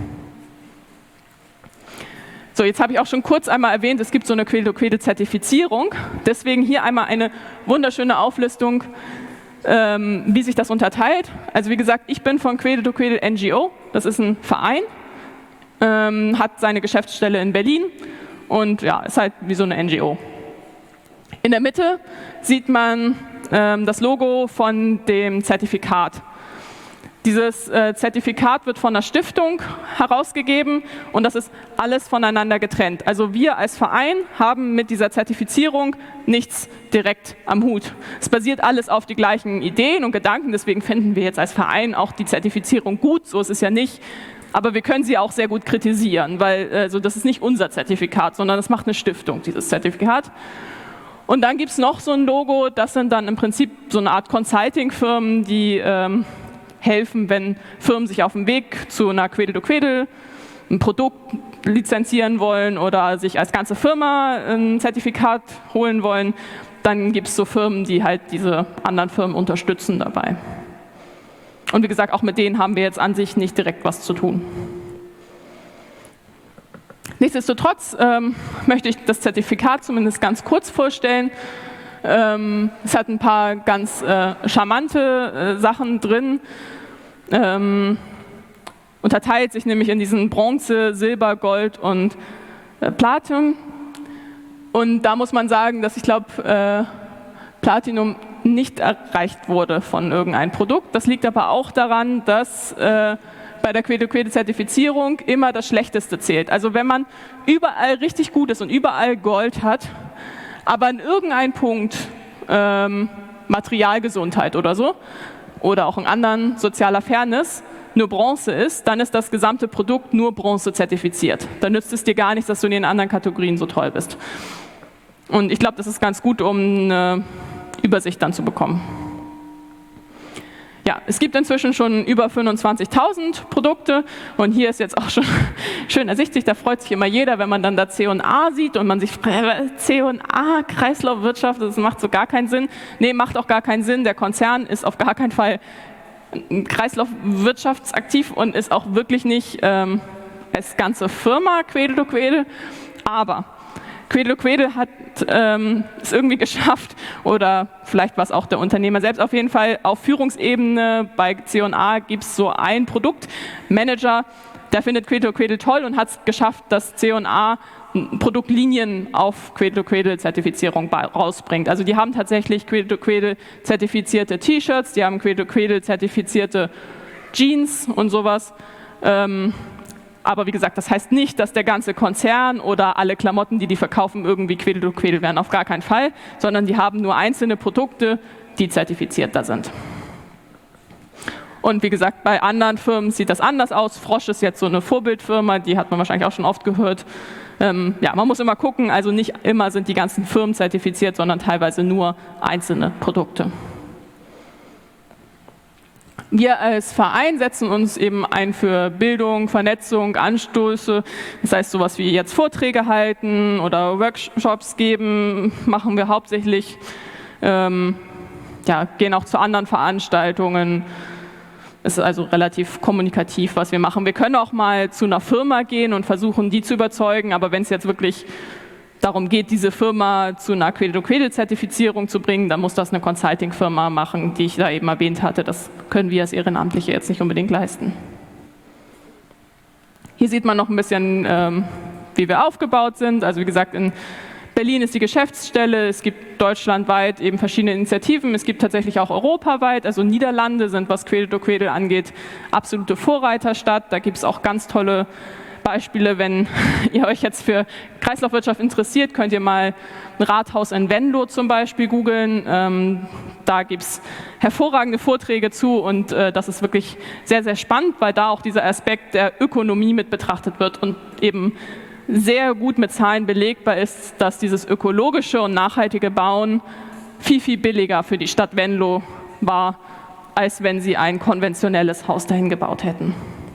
So, jetzt habe ich auch schon kurz einmal erwähnt, es gibt so eine Cradle-to-Cradle-Zertifizierung. Deswegen hier einmal eine wunderschöne Auflistung, ähm, wie sich das unterteilt. Also wie gesagt, ich bin von Cradle-to-Cradle N G O. Das ist ein Verein, ähm, hat seine Geschäftsstelle in Berlin und ja, ist halt wie so eine N G O. In der Mitte sieht man ähm, das Logo von dem Zertifikat. Dieses äh, Zertifikat wird von einer Stiftung herausgegeben und das ist alles voneinander getrennt. Also wir als Verein haben mit dieser Zertifizierung nichts direkt am Hut. Es basiert alles auf die gleichen Ideen und Gedanken, deswegen finden wir jetzt als Verein auch die Zertifizierung gut, so ist es ja nicht. Aber wir können sie auch sehr gut kritisieren, weil also das ist nicht unser Zertifikat, sondern das macht eine Stiftung, dieses Zertifikat. Und dann gibt es noch so ein Logo, das sind dann im Prinzip so eine Art Consulting-Firmen, die ähm, helfen, wenn Firmen sich auf dem Weg zu einer Quedel-to-Quedel ein Produkt lizenzieren wollen oder sich als ganze Firma ein Zertifikat holen wollen, dann gibt es so Firmen, die halt diese anderen Firmen unterstützen dabei. Und wie gesagt, auch mit denen haben wir jetzt an sich nicht direkt was zu tun. Nichtsdestotrotz ähm, möchte ich das Zertifikat zumindest ganz kurz vorstellen. Ähm, es hat ein paar ganz äh, charmante äh, Sachen drin. Ähm, unterteilt sich nämlich in diesen Bronze, Silber, Gold und äh, Platin. Und da muss man sagen, dass ich glaube, äh, Platinum nicht erreicht wurde von irgendeinem Produkt. Das liegt aber auch daran, dass äh, bei der Quedel-to-Quedel-Zertifizierung immer das Schlechteste zählt. Also wenn man überall richtig gut ist und überall Gold hat, aber in irgendeinem Punkt ähm, Materialgesundheit oder so, oder auch in anderen sozialer Fairness, nur Bronze ist, dann ist das gesamte Produkt nur Bronze zertifiziert. Dann nützt es dir gar nichts, dass du in den anderen Kategorien so toll bist. Und ich glaube, das ist ganz gut, um eine Übersicht dann zu bekommen. Ja, es gibt inzwischen schon über fünfundzwanzigtausend Produkte und hier ist jetzt auch schon schön ersichtlich, da freut sich immer jeder, wenn man dann da C und A sieht und man sich fragt, C und A, Kreislaufwirtschaft, das macht so gar keinen Sinn. Nee, macht auch gar keinen Sinn, der Konzern ist auf gar keinen Fall kreislaufwirtschaftsaktiv und ist auch wirklich nicht ähm, als ganze Firma Quedel-to-Quedel, aber Quedel-to-Quedel hat ähm, es irgendwie geschafft, oder vielleicht war es auch der Unternehmer selbst, auf jeden Fall auf Führungsebene bei C und A gibt es so einen Produktmanager, der findet Quedel-to-Quedel toll und hat es geschafft, dass C und A Produktlinien auf Quedel-to-Quedel-Zertifizierung rausbringt. Also die haben tatsächlich Quedel-to-Quedel-zertifizierte T-Shirts, die haben Quedel-to-Quedel-zertifizierte Jeans und sowas. Ähm, Aber wie gesagt, das heißt nicht, dass der ganze Konzern oder alle Klamotten, die die verkaufen, irgendwie Quedel-to-Quedel werden. Auf gar keinen Fall. Sondern die haben nur einzelne Produkte, die zertifiziert da sind. Und wie gesagt, bei anderen Firmen sieht das anders aus. Frosch ist jetzt so eine Vorbildfirma, die hat man wahrscheinlich auch schon oft gehört. Ähm, ja, man muss immer gucken, also nicht immer sind die ganzen Firmen zertifiziert, sondern teilweise nur einzelne Produkte. Wir als Verein setzen uns eben ein für Bildung, Vernetzung, Anstöße, das heißt sowas wie jetzt Vorträge halten oder Workshops geben, machen wir hauptsächlich, ähm, ja, gehen auch zu anderen Veranstaltungen. Es ist also relativ kommunikativ, was wir machen. Wir können auch mal zu einer Firma gehen und versuchen, die zu überzeugen, aber wenn es jetzt wirklich darum geht, diese Firma zu einer Quedel-to-Quedel-Zertifizierung zu bringen, dann muss das eine Consulting-Firma machen, die ich da eben erwähnt hatte. Das können wir als Ehrenamtliche jetzt nicht unbedingt leisten. Hier sieht man noch ein bisschen, ähm, wie wir aufgebaut sind. Also wie gesagt, in Berlin ist die Geschäftsstelle, es gibt deutschlandweit eben verschiedene Initiativen, es gibt tatsächlich auch europaweit, also Niederlande sind, was Quedel-to-Quedel angeht, absolute Vorreiterstadt. Da gibt es auch ganz tolle Beispiele, wenn ihr euch jetzt für Kreislaufwirtschaft interessiert, könnt ihr mal ein Rathaus in Venlo zum Beispiel googeln. Ähm, da gibt es hervorragende Vorträge zu und äh, das ist wirklich sehr, sehr spannend, weil da auch dieser Aspekt der Ökonomie mit betrachtet wird und eben sehr gut mit Zahlen belegbar ist, dass dieses ökologische und nachhaltige Bauen viel, viel billiger für die Stadt Venlo war, als wenn sie ein konventionelles Haus dahin gebaut hätten.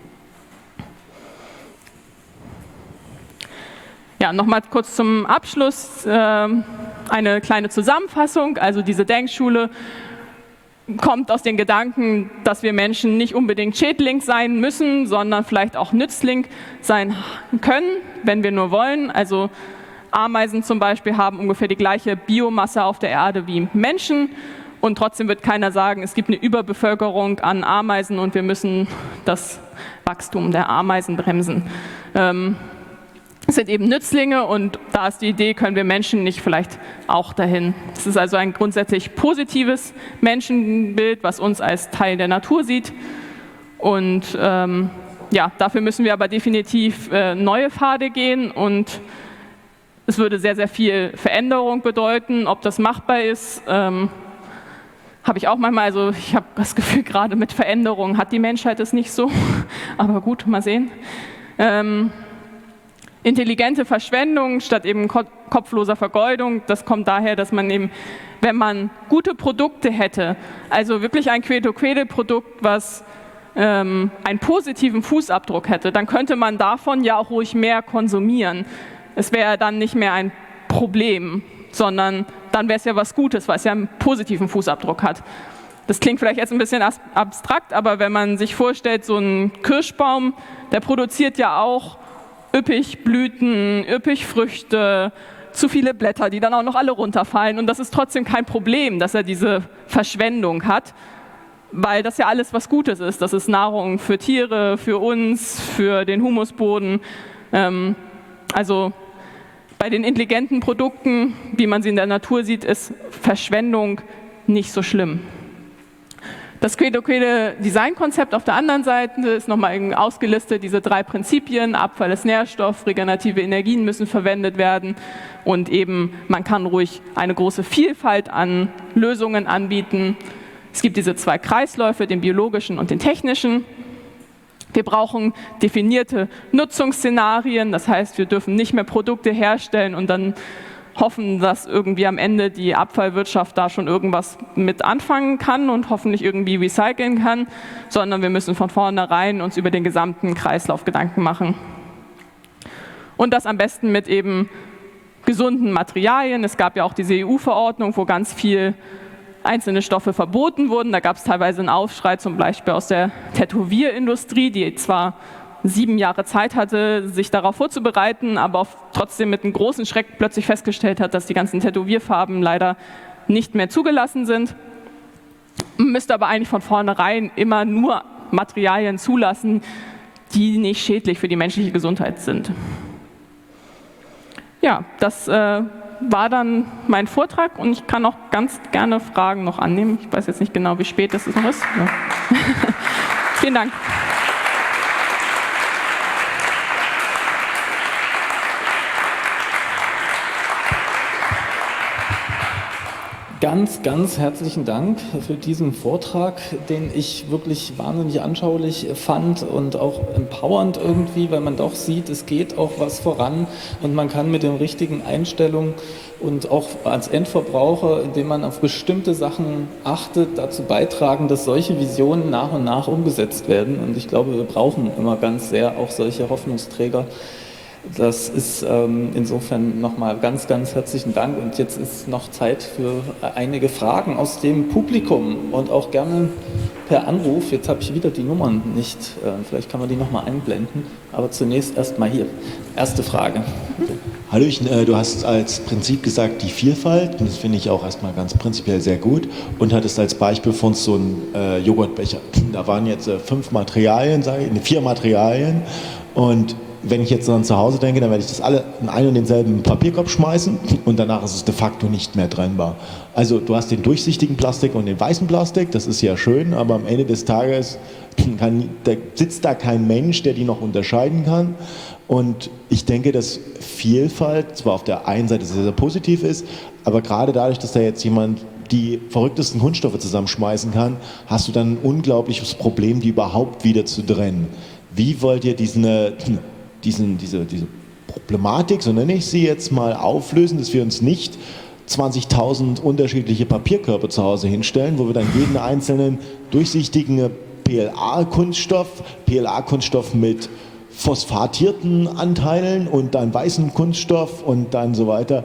Ja, nochmal kurz zum Abschluss äh, eine kleine Zusammenfassung. Also diese Denkschule kommt aus den Gedanken, dass wir Menschen nicht unbedingt Schädling sein müssen, sondern vielleicht auch Nützling sein können, wenn wir nur wollen. Also Ameisen zum Beispiel haben ungefähr die gleiche Biomasse auf der Erde wie Menschen und trotzdem wird keiner sagen, es gibt eine Überbevölkerung an Ameisen und wir müssen das Wachstum der Ameisen bremsen. Ähm, Es sind eben Nützlinge und da ist die Idee, können wir Menschen nicht vielleicht auch dahin. Es ist also ein grundsätzlich positives Menschenbild, was uns als Teil der Natur sieht. Und ähm, ja, dafür müssen wir aber definitiv äh, neue Pfade gehen und es würde sehr, sehr viel Veränderung bedeuten. Ob das machbar ist, ähm, habe ich auch manchmal, also ich habe das Gefühl, gerade mit Veränderung hat die Menschheit es nicht so, aber gut, mal sehen. Ähm, intelligente Verschwendung statt eben ko- kopfloser Vergeudung, das kommt daher, dass man eben, wenn man gute Produkte hätte, also wirklich ein Quedo-Quede-Produkt, was ähm, einen positiven Fußabdruck hätte, dann könnte man davon ja auch ruhig mehr konsumieren. Es wäre dann nicht mehr ein Problem, sondern dann wäre es ja was Gutes, weil es ja einen positiven Fußabdruck hat. Das klingt vielleicht jetzt ein bisschen abstrakt, aber wenn man sich vorstellt, so ein Kirschbaum, der produziert ja auch üppig Blüten, üppig Früchte, zu viele Blätter, die dann auch noch alle runterfallen. Und das ist trotzdem kein Problem, dass er diese Verschwendung hat, weil das ja alles was Gutes ist. Das ist Nahrung für Tiere, für uns, für den Humusboden. Ähm, also bei den intelligenten Produkten, wie man sie in der Natur sieht, ist Verschwendung nicht so schlimm. Das Quedo-Quede-Designkonzept auf der anderen Seite ist nochmal ausgelistet, diese drei Prinzipien: Abfall ist Nährstoff, regenerative Energien müssen verwendet werden und eben man kann ruhig eine große Vielfalt an Lösungen anbieten. Es gibt diese zwei Kreisläufe, den biologischen und den technischen. Wir brauchen definierte Nutzungsszenarien, das heißt, wir dürfen nicht mehr Produkte herstellen und dann hoffen, dass irgendwie am Ende die Abfallwirtschaft da schon irgendwas mit anfangen kann und hoffentlich irgendwie recyceln kann, sondern wir müssen von vornherein uns über den gesamten Kreislauf Gedanken machen. Und das am besten mit eben gesunden Materialien. Es gab ja auch diese E U-Verordnung, wo ganz viel einzelne Stoffe verboten wurden. Da gab es teilweise einen Aufschrei, zum Beispiel aus der Tätowierindustrie, die zwar sieben Jahre Zeit hatte, sich darauf vorzubereiten, aber auch trotzdem mit einem großen Schreck plötzlich festgestellt hat, dass die ganzen Tätowierfarben leider nicht mehr zugelassen sind. Man müsste aber eigentlich von vornherein immer nur Materialien zulassen, die nicht schädlich für die menschliche Gesundheit sind. Ja, das äh, war dann mein Vortrag und ich kann auch ganz gerne Fragen noch annehmen. Ich weiß jetzt nicht genau, wie spät es noch ist. Ja. Vielen Dank. Ganz, ganz herzlichen Dank für diesen Vortrag, den ich wirklich wahnsinnig anschaulich fand und auch empowernd irgendwie, weil man doch sieht, es geht auch was voran und man kann mit den richtigen Einstellungen und auch als Endverbraucher, indem man auf bestimmte Sachen achtet, dazu beitragen, dass solche Visionen nach und nach umgesetzt werden. Und ich glaube, wir brauchen immer ganz sehr auch solche Hoffnungsträger. Das ist ähm, insofern nochmal ganz, ganz herzlichen Dank. Und jetzt ist noch Zeit für einige Fragen aus dem Publikum und auch gerne per Anruf. Jetzt habe ich wieder die Nummern nicht. Äh, vielleicht kann man die nochmal einblenden. Aber zunächst erstmal hier. Erste Frage. Hallöchen, äh, du hast als Prinzip gesagt, die Vielfalt. Und das finde ich auch erstmal ganz prinzipiell sehr gut. Und hattest als Beispiel von uns so einen äh, Joghurtbecher. Da waren jetzt äh, fünf Materialien, sage ich, vier Materialien. Und wenn ich jetzt dann zu Hause denke, dann werde ich das alle in einen und denselben Papierkorb schmeißen und danach ist es de facto nicht mehr trennbar. Also du hast den durchsichtigen Plastik und den weißen Plastik, das ist ja schön, aber am Ende des Tages kann, da sitzt da kein Mensch, der die noch unterscheiden kann. Und ich denke, dass Vielfalt zwar auf der einen Seite sehr, sehr positiv ist, aber gerade dadurch, dass da jetzt jemand die verrücktesten Kunststoffe zusammenschmeißen kann, hast du dann ein unglaubliches Problem, die überhaupt wieder zu trennen. Wie wollt ihr diesen, diesen, diese, diese Problematik, so nenne ich sie jetzt mal, auflösen, dass wir uns nicht zwanzigtausend unterschiedliche Papierkörbe zu Hause hinstellen, wo wir dann jeden einzelnen durchsichtigen P L A-Kunststoff, P L A-Kunststoff mit phosphatierten Anteilen und dann weißen Kunststoff und dann so weiter.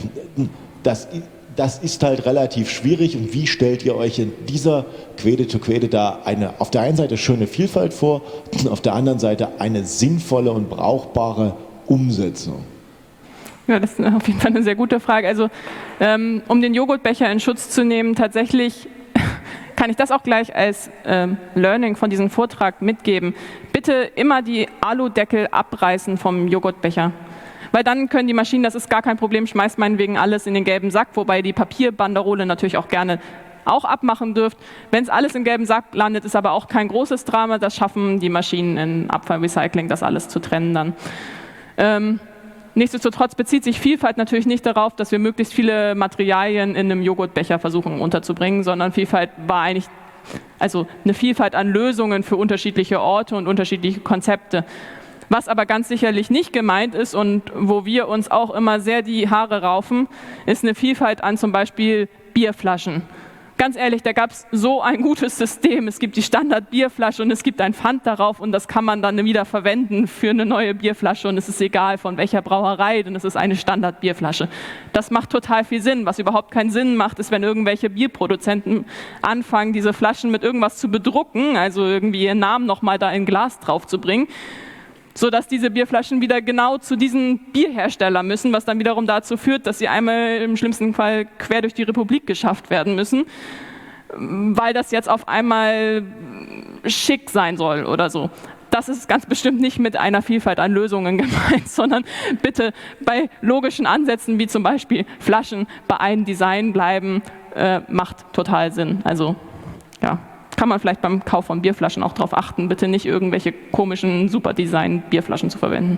Das, das ist halt relativ schwierig. Und wie stellt ihr euch in dieser Quede to Quede da eine auf der einen Seite schöne Vielfalt vor und auf der anderen Seite eine sinnvolle und brauchbare Umsetzung? Ja, das ist auf jeden Fall eine sehr gute Frage. Also ähm, um den Joghurtbecher in Schutz zu nehmen, tatsächlich kann ich das auch gleich als ähm, Learning von diesem Vortrag mitgeben. Bitte immer die Aludeckel abreißen vom Joghurtbecher. Weil dann können die Maschinen, das ist gar kein Problem, schmeißt meinetwegen alles in den gelben Sack, wobei die Papierbanderole natürlich auch gerne auch abmachen dürft. Wenn es alles im gelben Sack landet, ist aber auch kein großes Drama. Das schaffen die Maschinen in Abfallrecycling, das alles zu trennen dann. Ähm, nichtsdestotrotz bezieht sich Vielfalt natürlich nicht darauf, dass wir möglichst viele Materialien in einem Joghurtbecher versuchen unterzubringen, sondern Vielfalt war eigentlich also eine Vielfalt an Lösungen für unterschiedliche Orte und unterschiedliche Konzepte. Was aber ganz sicherlich nicht gemeint ist und wo wir uns auch immer sehr die Haare raufen, ist eine Vielfalt an zum Beispiel Bierflaschen. Ganz ehrlich, da gab es so ein gutes System. Es gibt die Standard-Bierflasche und es gibt ein Pfand darauf und das kann man dann wieder verwenden für eine neue Bierflasche und es ist egal von welcher Brauerei, denn es ist eine Standard-Bierflasche. Das macht total viel Sinn. Was überhaupt keinen Sinn macht, ist, wenn irgendwelche Bierproduzenten anfangen, diese Flaschen mit irgendwas zu bedrucken, also irgendwie ihren Namen nochmal da in Glas drauf zu bringen, sodass diese Bierflaschen wieder genau zu diesen Bierherstellern müssen, was dann wiederum dazu führt, dass sie einmal im schlimmsten Fall quer durch die Republik geschafft werden müssen, weil das jetzt auf einmal schick sein soll oder so. Das ist ganz bestimmt nicht mit einer Vielfalt an Lösungen gemeint, sondern bitte bei logischen Ansätzen wie zum Beispiel Flaschen bei einem Design bleiben, äh, macht total Sinn. Also ja. Kann man vielleicht beim Kauf von Bierflaschen auch darauf achten, bitte nicht irgendwelche komischen Superdesign-Bierflaschen zu verwenden.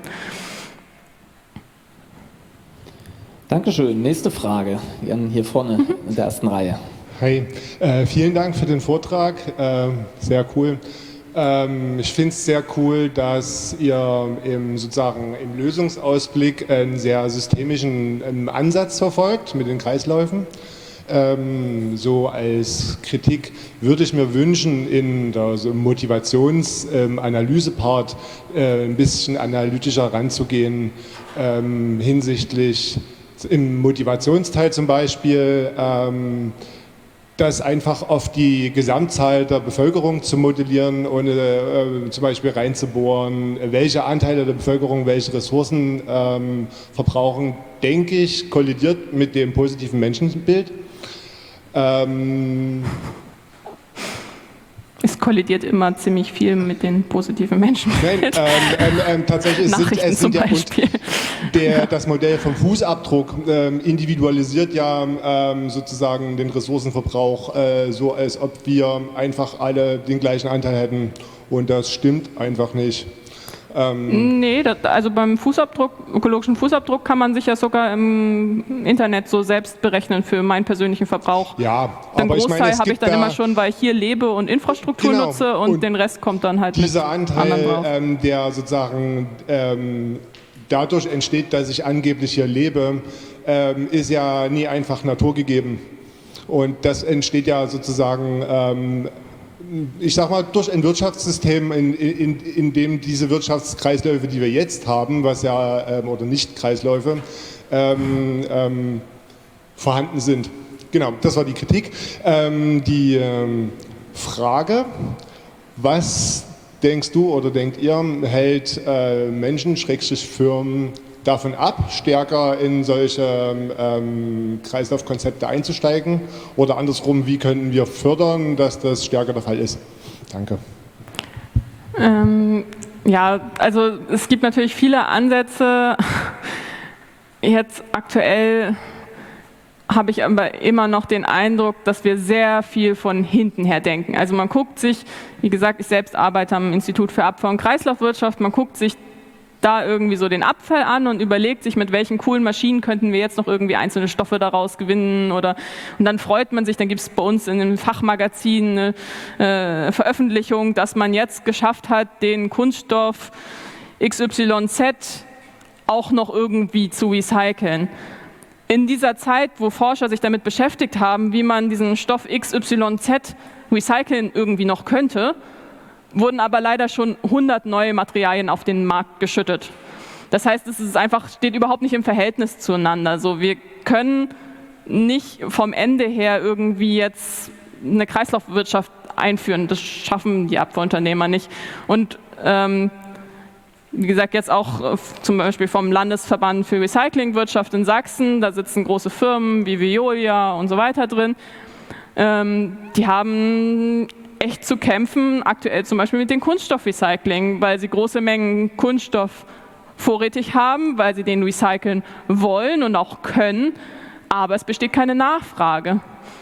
Dankeschön. Nächste Frage. Jan, hier vorne mhm. in der ersten Reihe. Hi, äh, vielen Dank für den Vortrag. Äh, sehr cool. Ähm, ich finde es sehr cool, dass ihr im, sozusagen im Lösungsausblick einen sehr systemischen ähm, Ansatz verfolgt mit den Kreisläufen. Ähm, so als Kritik würde ich mir wünschen, in der so Motivations-Analyse-Part äh, ein bisschen analytischer ranzugehen, ähm, hinsichtlich im Motivationsteil zum Beispiel, ähm, das einfach auf die Gesamtzahl der Bevölkerung zu modellieren, ohne äh, zum Beispiel reinzubohren, welche Anteile der Bevölkerung welche Ressourcen ähm, verbrauchen, denke ich, kollidiert mit dem positiven Menschenbild. Ähm es kollidiert immer ziemlich viel mit den positiven Menschen. Nein, ähm, ähm, ähm, tatsächlich es sind, es sind ja und der, ja. das Modell vom Fußabdruck ähm, individualisiert ja ähm, sozusagen den Ressourcenverbrauch äh, so, als ob wir einfach alle den gleichen Anteil hätten und das stimmt einfach nicht. Ähm nee, das, also beim Fußabdruck, ökologischen Fußabdruck kann man sich ja sogar im Internet so selbst berechnen für meinen persönlichen Verbrauch. Ja, den aber Großteil ich meine, habe ich dann da immer schon, weil ich hier lebe und Infrastruktur genau. nutze und, und den Rest kommt dann halt dieser mit Anteil, anderen drauf. Ähm, der sozusagen ähm, dadurch entsteht, dass ich angeblich hier lebe, ähm, ist ja nie einfach naturgegeben. Und das entsteht ja sozusagen ähm, ich sag mal, durch ein Wirtschaftssystem, in, in, in dem diese Wirtschaftskreisläufe, die wir jetzt haben, was ja, ähm, oder nicht Kreisläufe, ähm, ähm, vorhanden sind. Genau, das war die Kritik. Ähm, die ähm, Frage, was denkst du oder denkt ihr, hält äh, Menschen, Schrägstrich Firmen davon ab, stärker in solche ähm, Kreislaufkonzepte einzusteigen? Oder andersrum, wie könnten wir fördern, dass das stärker der Fall ist? Danke. Ähm, ja, also es gibt natürlich viele Ansätze. Jetzt aktuell habe ich aber immer noch den Eindruck, dass wir sehr viel von hinten her denken. Also man guckt sich, wie gesagt, ich selbst arbeite am Institut für Abfall- und Kreislaufwirtschaft, man guckt sich da irgendwie so den Abfall an und überlegt sich, mit welchen coolen Maschinen könnten wir jetzt noch irgendwie einzelne Stoffe daraus gewinnen oder und dann freut man sich, dann gibt es bei uns in einem Fachmagazin eine äh, Veröffentlichung, dass man jetzt geschafft hat, den Kunststoff X Y Z auch noch irgendwie zu recyceln. In dieser Zeit, wo Forscher sich damit beschäftigt haben, wie man diesen Stoff X Y Z recyceln irgendwie noch könnte, wurden aber leider schon hundert neue Materialien auf den Markt geschüttet. Das heißt, es ist einfach, steht überhaupt nicht im Verhältnis zueinander. So, wir können nicht vom Ende her irgendwie jetzt eine Kreislaufwirtschaft einführen. Das schaffen die Abfallunternehmer nicht. Und ähm, wie gesagt, jetzt auch zum Beispiel vom Landesverband für Recyclingwirtschaft in Sachsen, da sitzen große Firmen wie Veolia und so weiter drin. Ähm, die haben echt zu kämpfen, aktuell zum Beispiel mit dem Kunststoffrecycling, weil sie große Mengen Kunststoff vorrätig haben, weil sie den recyceln wollen und auch können, aber es besteht keine Nachfrage.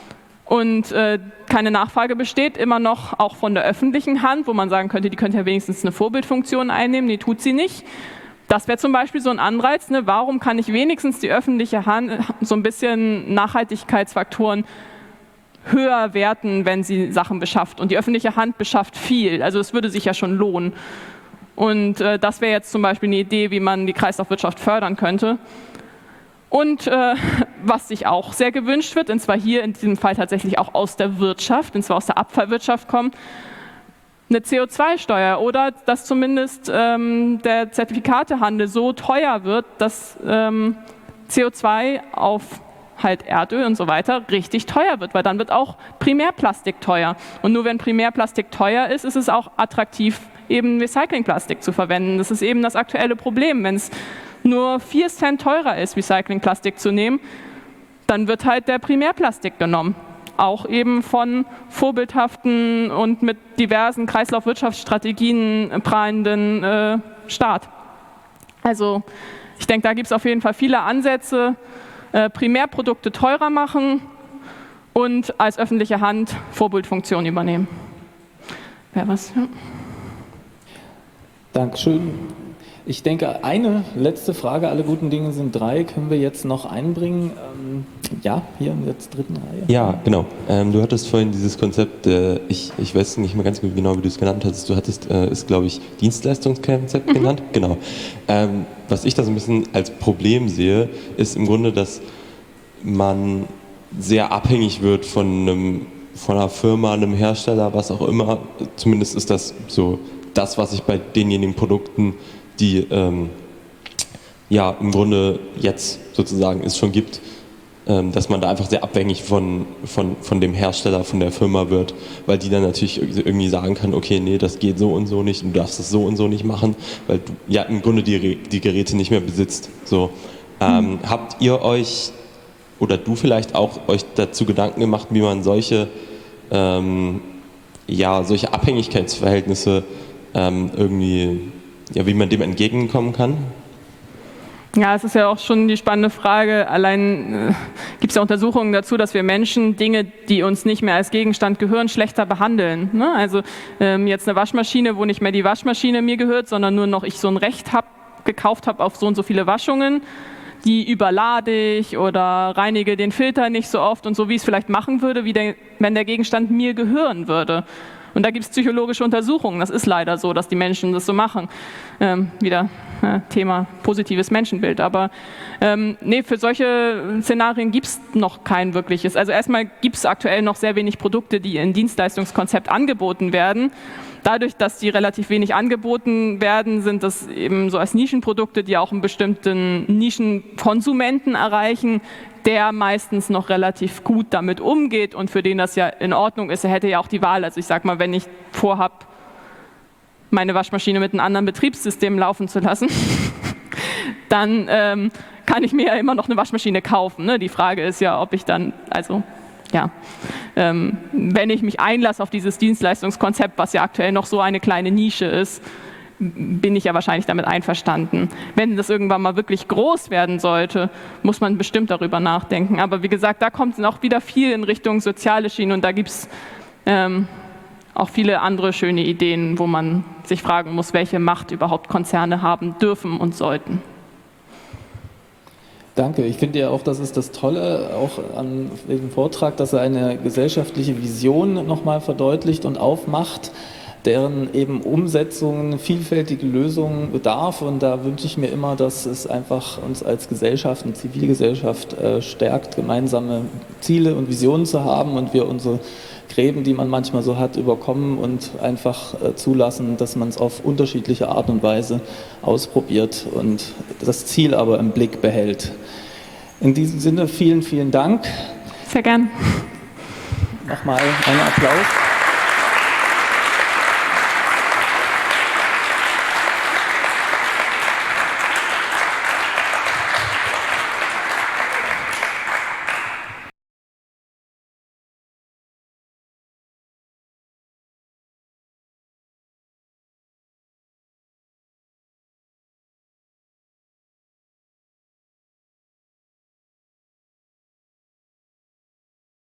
und äh, keine Nachfrage besteht, immer noch auch von der öffentlichen Hand, wo man sagen könnte, die könnte ja wenigstens eine Vorbildfunktion einnehmen, die tut sie nicht. Das wäre zum Beispiel so ein Anreiz, ne? Warum kann ich wenigstens die öffentliche Hand so ein bisschen Nachhaltigkeitsfaktoren höher werten, wenn sie Sachen beschafft. Und die öffentliche Hand beschafft viel, also es würde sich ja schon lohnen. Und äh, das wäre jetzt zum Beispiel eine Idee, wie man die Kreislaufwirtschaft fördern könnte. Und äh, was sich auch sehr gewünscht wird, und zwar hier in diesem Fall tatsächlich auch aus der Wirtschaft, und zwar aus der Abfallwirtschaft kommt, eine C O zwei Steuer oder dass zumindest ähm, der Zertifikatehandel so teuer wird, dass ähm, C O zwei auf halt Erdöl und so weiter richtig teuer wird, weil dann wird auch Primärplastik teuer. Und nur wenn Primärplastik teuer ist, ist es auch attraktiv, eben Recyclingplastik zu verwenden. Das ist eben das aktuelle Problem. Wenn es nur vier Cent teurer ist, Recyclingplastik zu nehmen, dann wird halt der Primärplastik genommen. Auch eben von vorbildhaften und mit diversen Kreislaufwirtschaftsstrategien prahlenden äh, Staat. Also ich denke, da gibt es auf jeden Fall viele Ansätze, äh, Primärprodukte teurer machen und als öffentliche Hand Vorbildfunktion übernehmen. Wäre was? Ja. Dankeschön. Ich denke, eine letzte Frage, alle guten Dinge sind drei, können wir jetzt noch einbringen. Ähm, ja, hier in der dritten Reihe. Ja, genau. Ähm, du hattest vorhin dieses Konzept, äh, ich, ich weiß nicht mehr ganz genau, wie du es genannt hast, du hattest, äh, ist glaube ich, Dienstleistungskonzept mhm. genannt. Genau. Ähm, was ich da so ein bisschen als Problem sehe, ist im Grunde, dass man sehr abhängig wird von, einem, von einer Firma, einem Hersteller, was auch immer. Zumindest ist das so das, was ich bei denjenigen Produkten, die ähm, ja im Grunde jetzt sozusagen es schon gibt, ähm, dass man da einfach sehr abhängig von, von, von dem Hersteller, von der Firma wird, weil die dann natürlich irgendwie sagen kann, okay, nee, das geht so und so nicht, du darfst das so und so nicht machen, weil du ja im Grunde die, die Geräte nicht mehr besitzt. So, ähm, mhm. Habt ihr euch, oder du vielleicht auch, euch dazu Gedanken gemacht, wie man solche, ähm, ja, solche Abhängigkeitsverhältnisse ähm, irgendwie, ja, wie man dem entgegenkommen kann? Ja, es ist ja auch schon die spannende Frage. Allein äh, gibt es ja Untersuchungen dazu, dass wir Menschen Dinge, die uns nicht mehr als Gegenstand gehören, schlechter behandeln. Ne? Also ähm, jetzt eine Waschmaschine, wo nicht mehr die Waschmaschine mir gehört, sondern nur noch ich so ein Recht hab, gekauft habe auf so und so viele Waschungen, die überlade ich oder reinige den Filter nicht so oft und so, wie ich es vielleicht machen würde, wie der, wenn der Gegenstand mir gehören würde. Und da gibt es psychologische Untersuchungen. Das ist leider so, dass die Menschen das so machen. Ähm, wieder äh, Thema positives Menschenbild. Aber ähm, nee, für solche Szenarien gibt es noch kein wirkliches. Also erstmal gibt es aktuell noch sehr wenig Produkte, die in Dienstleistungskonzept angeboten werden. Dadurch, dass die relativ wenig angeboten werden, sind das eben so als Nischenprodukte, die auch einen bestimmten Nischenkonsumenten erreichen, der meistens noch relativ gut damit umgeht und für den das ja in Ordnung ist. Er hätte ja auch die Wahl. Also ich sag mal, wenn ich vorhabe, meine Waschmaschine mit einem anderen Betriebssystem laufen zu lassen, dann ähm, kann ich mir ja immer noch eine Waschmaschine kaufen. Ne? Die Frage ist ja, ob ich dann, also ja, ähm, wenn ich mich einlasse auf dieses Dienstleistungskonzept, was ja aktuell noch so eine kleine Nische ist, bin ich ja wahrscheinlich damit einverstanden. Wenn das irgendwann mal wirklich groß werden sollte, muss man bestimmt darüber nachdenken. Aber wie gesagt, da kommt noch wieder viel in Richtung soziale Schiene und da gibt es ähm, auch viele andere schöne Ideen, wo man sich fragen muss, welche Macht überhaupt Konzerne haben dürfen und sollten. Danke. Ich finde ja auch, das ist das Tolle auch an dem Vortrag, dass er eine gesellschaftliche Vision nochmal verdeutlicht und aufmacht, deren eben Umsetzung vielfältige Lösungen bedarf. Und da wünsche ich mir immer, dass es einfach uns als Gesellschaft und Zivilgesellschaft äh, stärkt, gemeinsame Ziele und Visionen zu haben und wir unsere Gräben, die man manchmal so hat, überkommen und einfach äh, zulassen, dass man es auf unterschiedliche Art und Weise ausprobiert und das Ziel aber im Blick behält. In diesem Sinne vielen, vielen Dank. Sehr gern. Nochmal einen Applaus.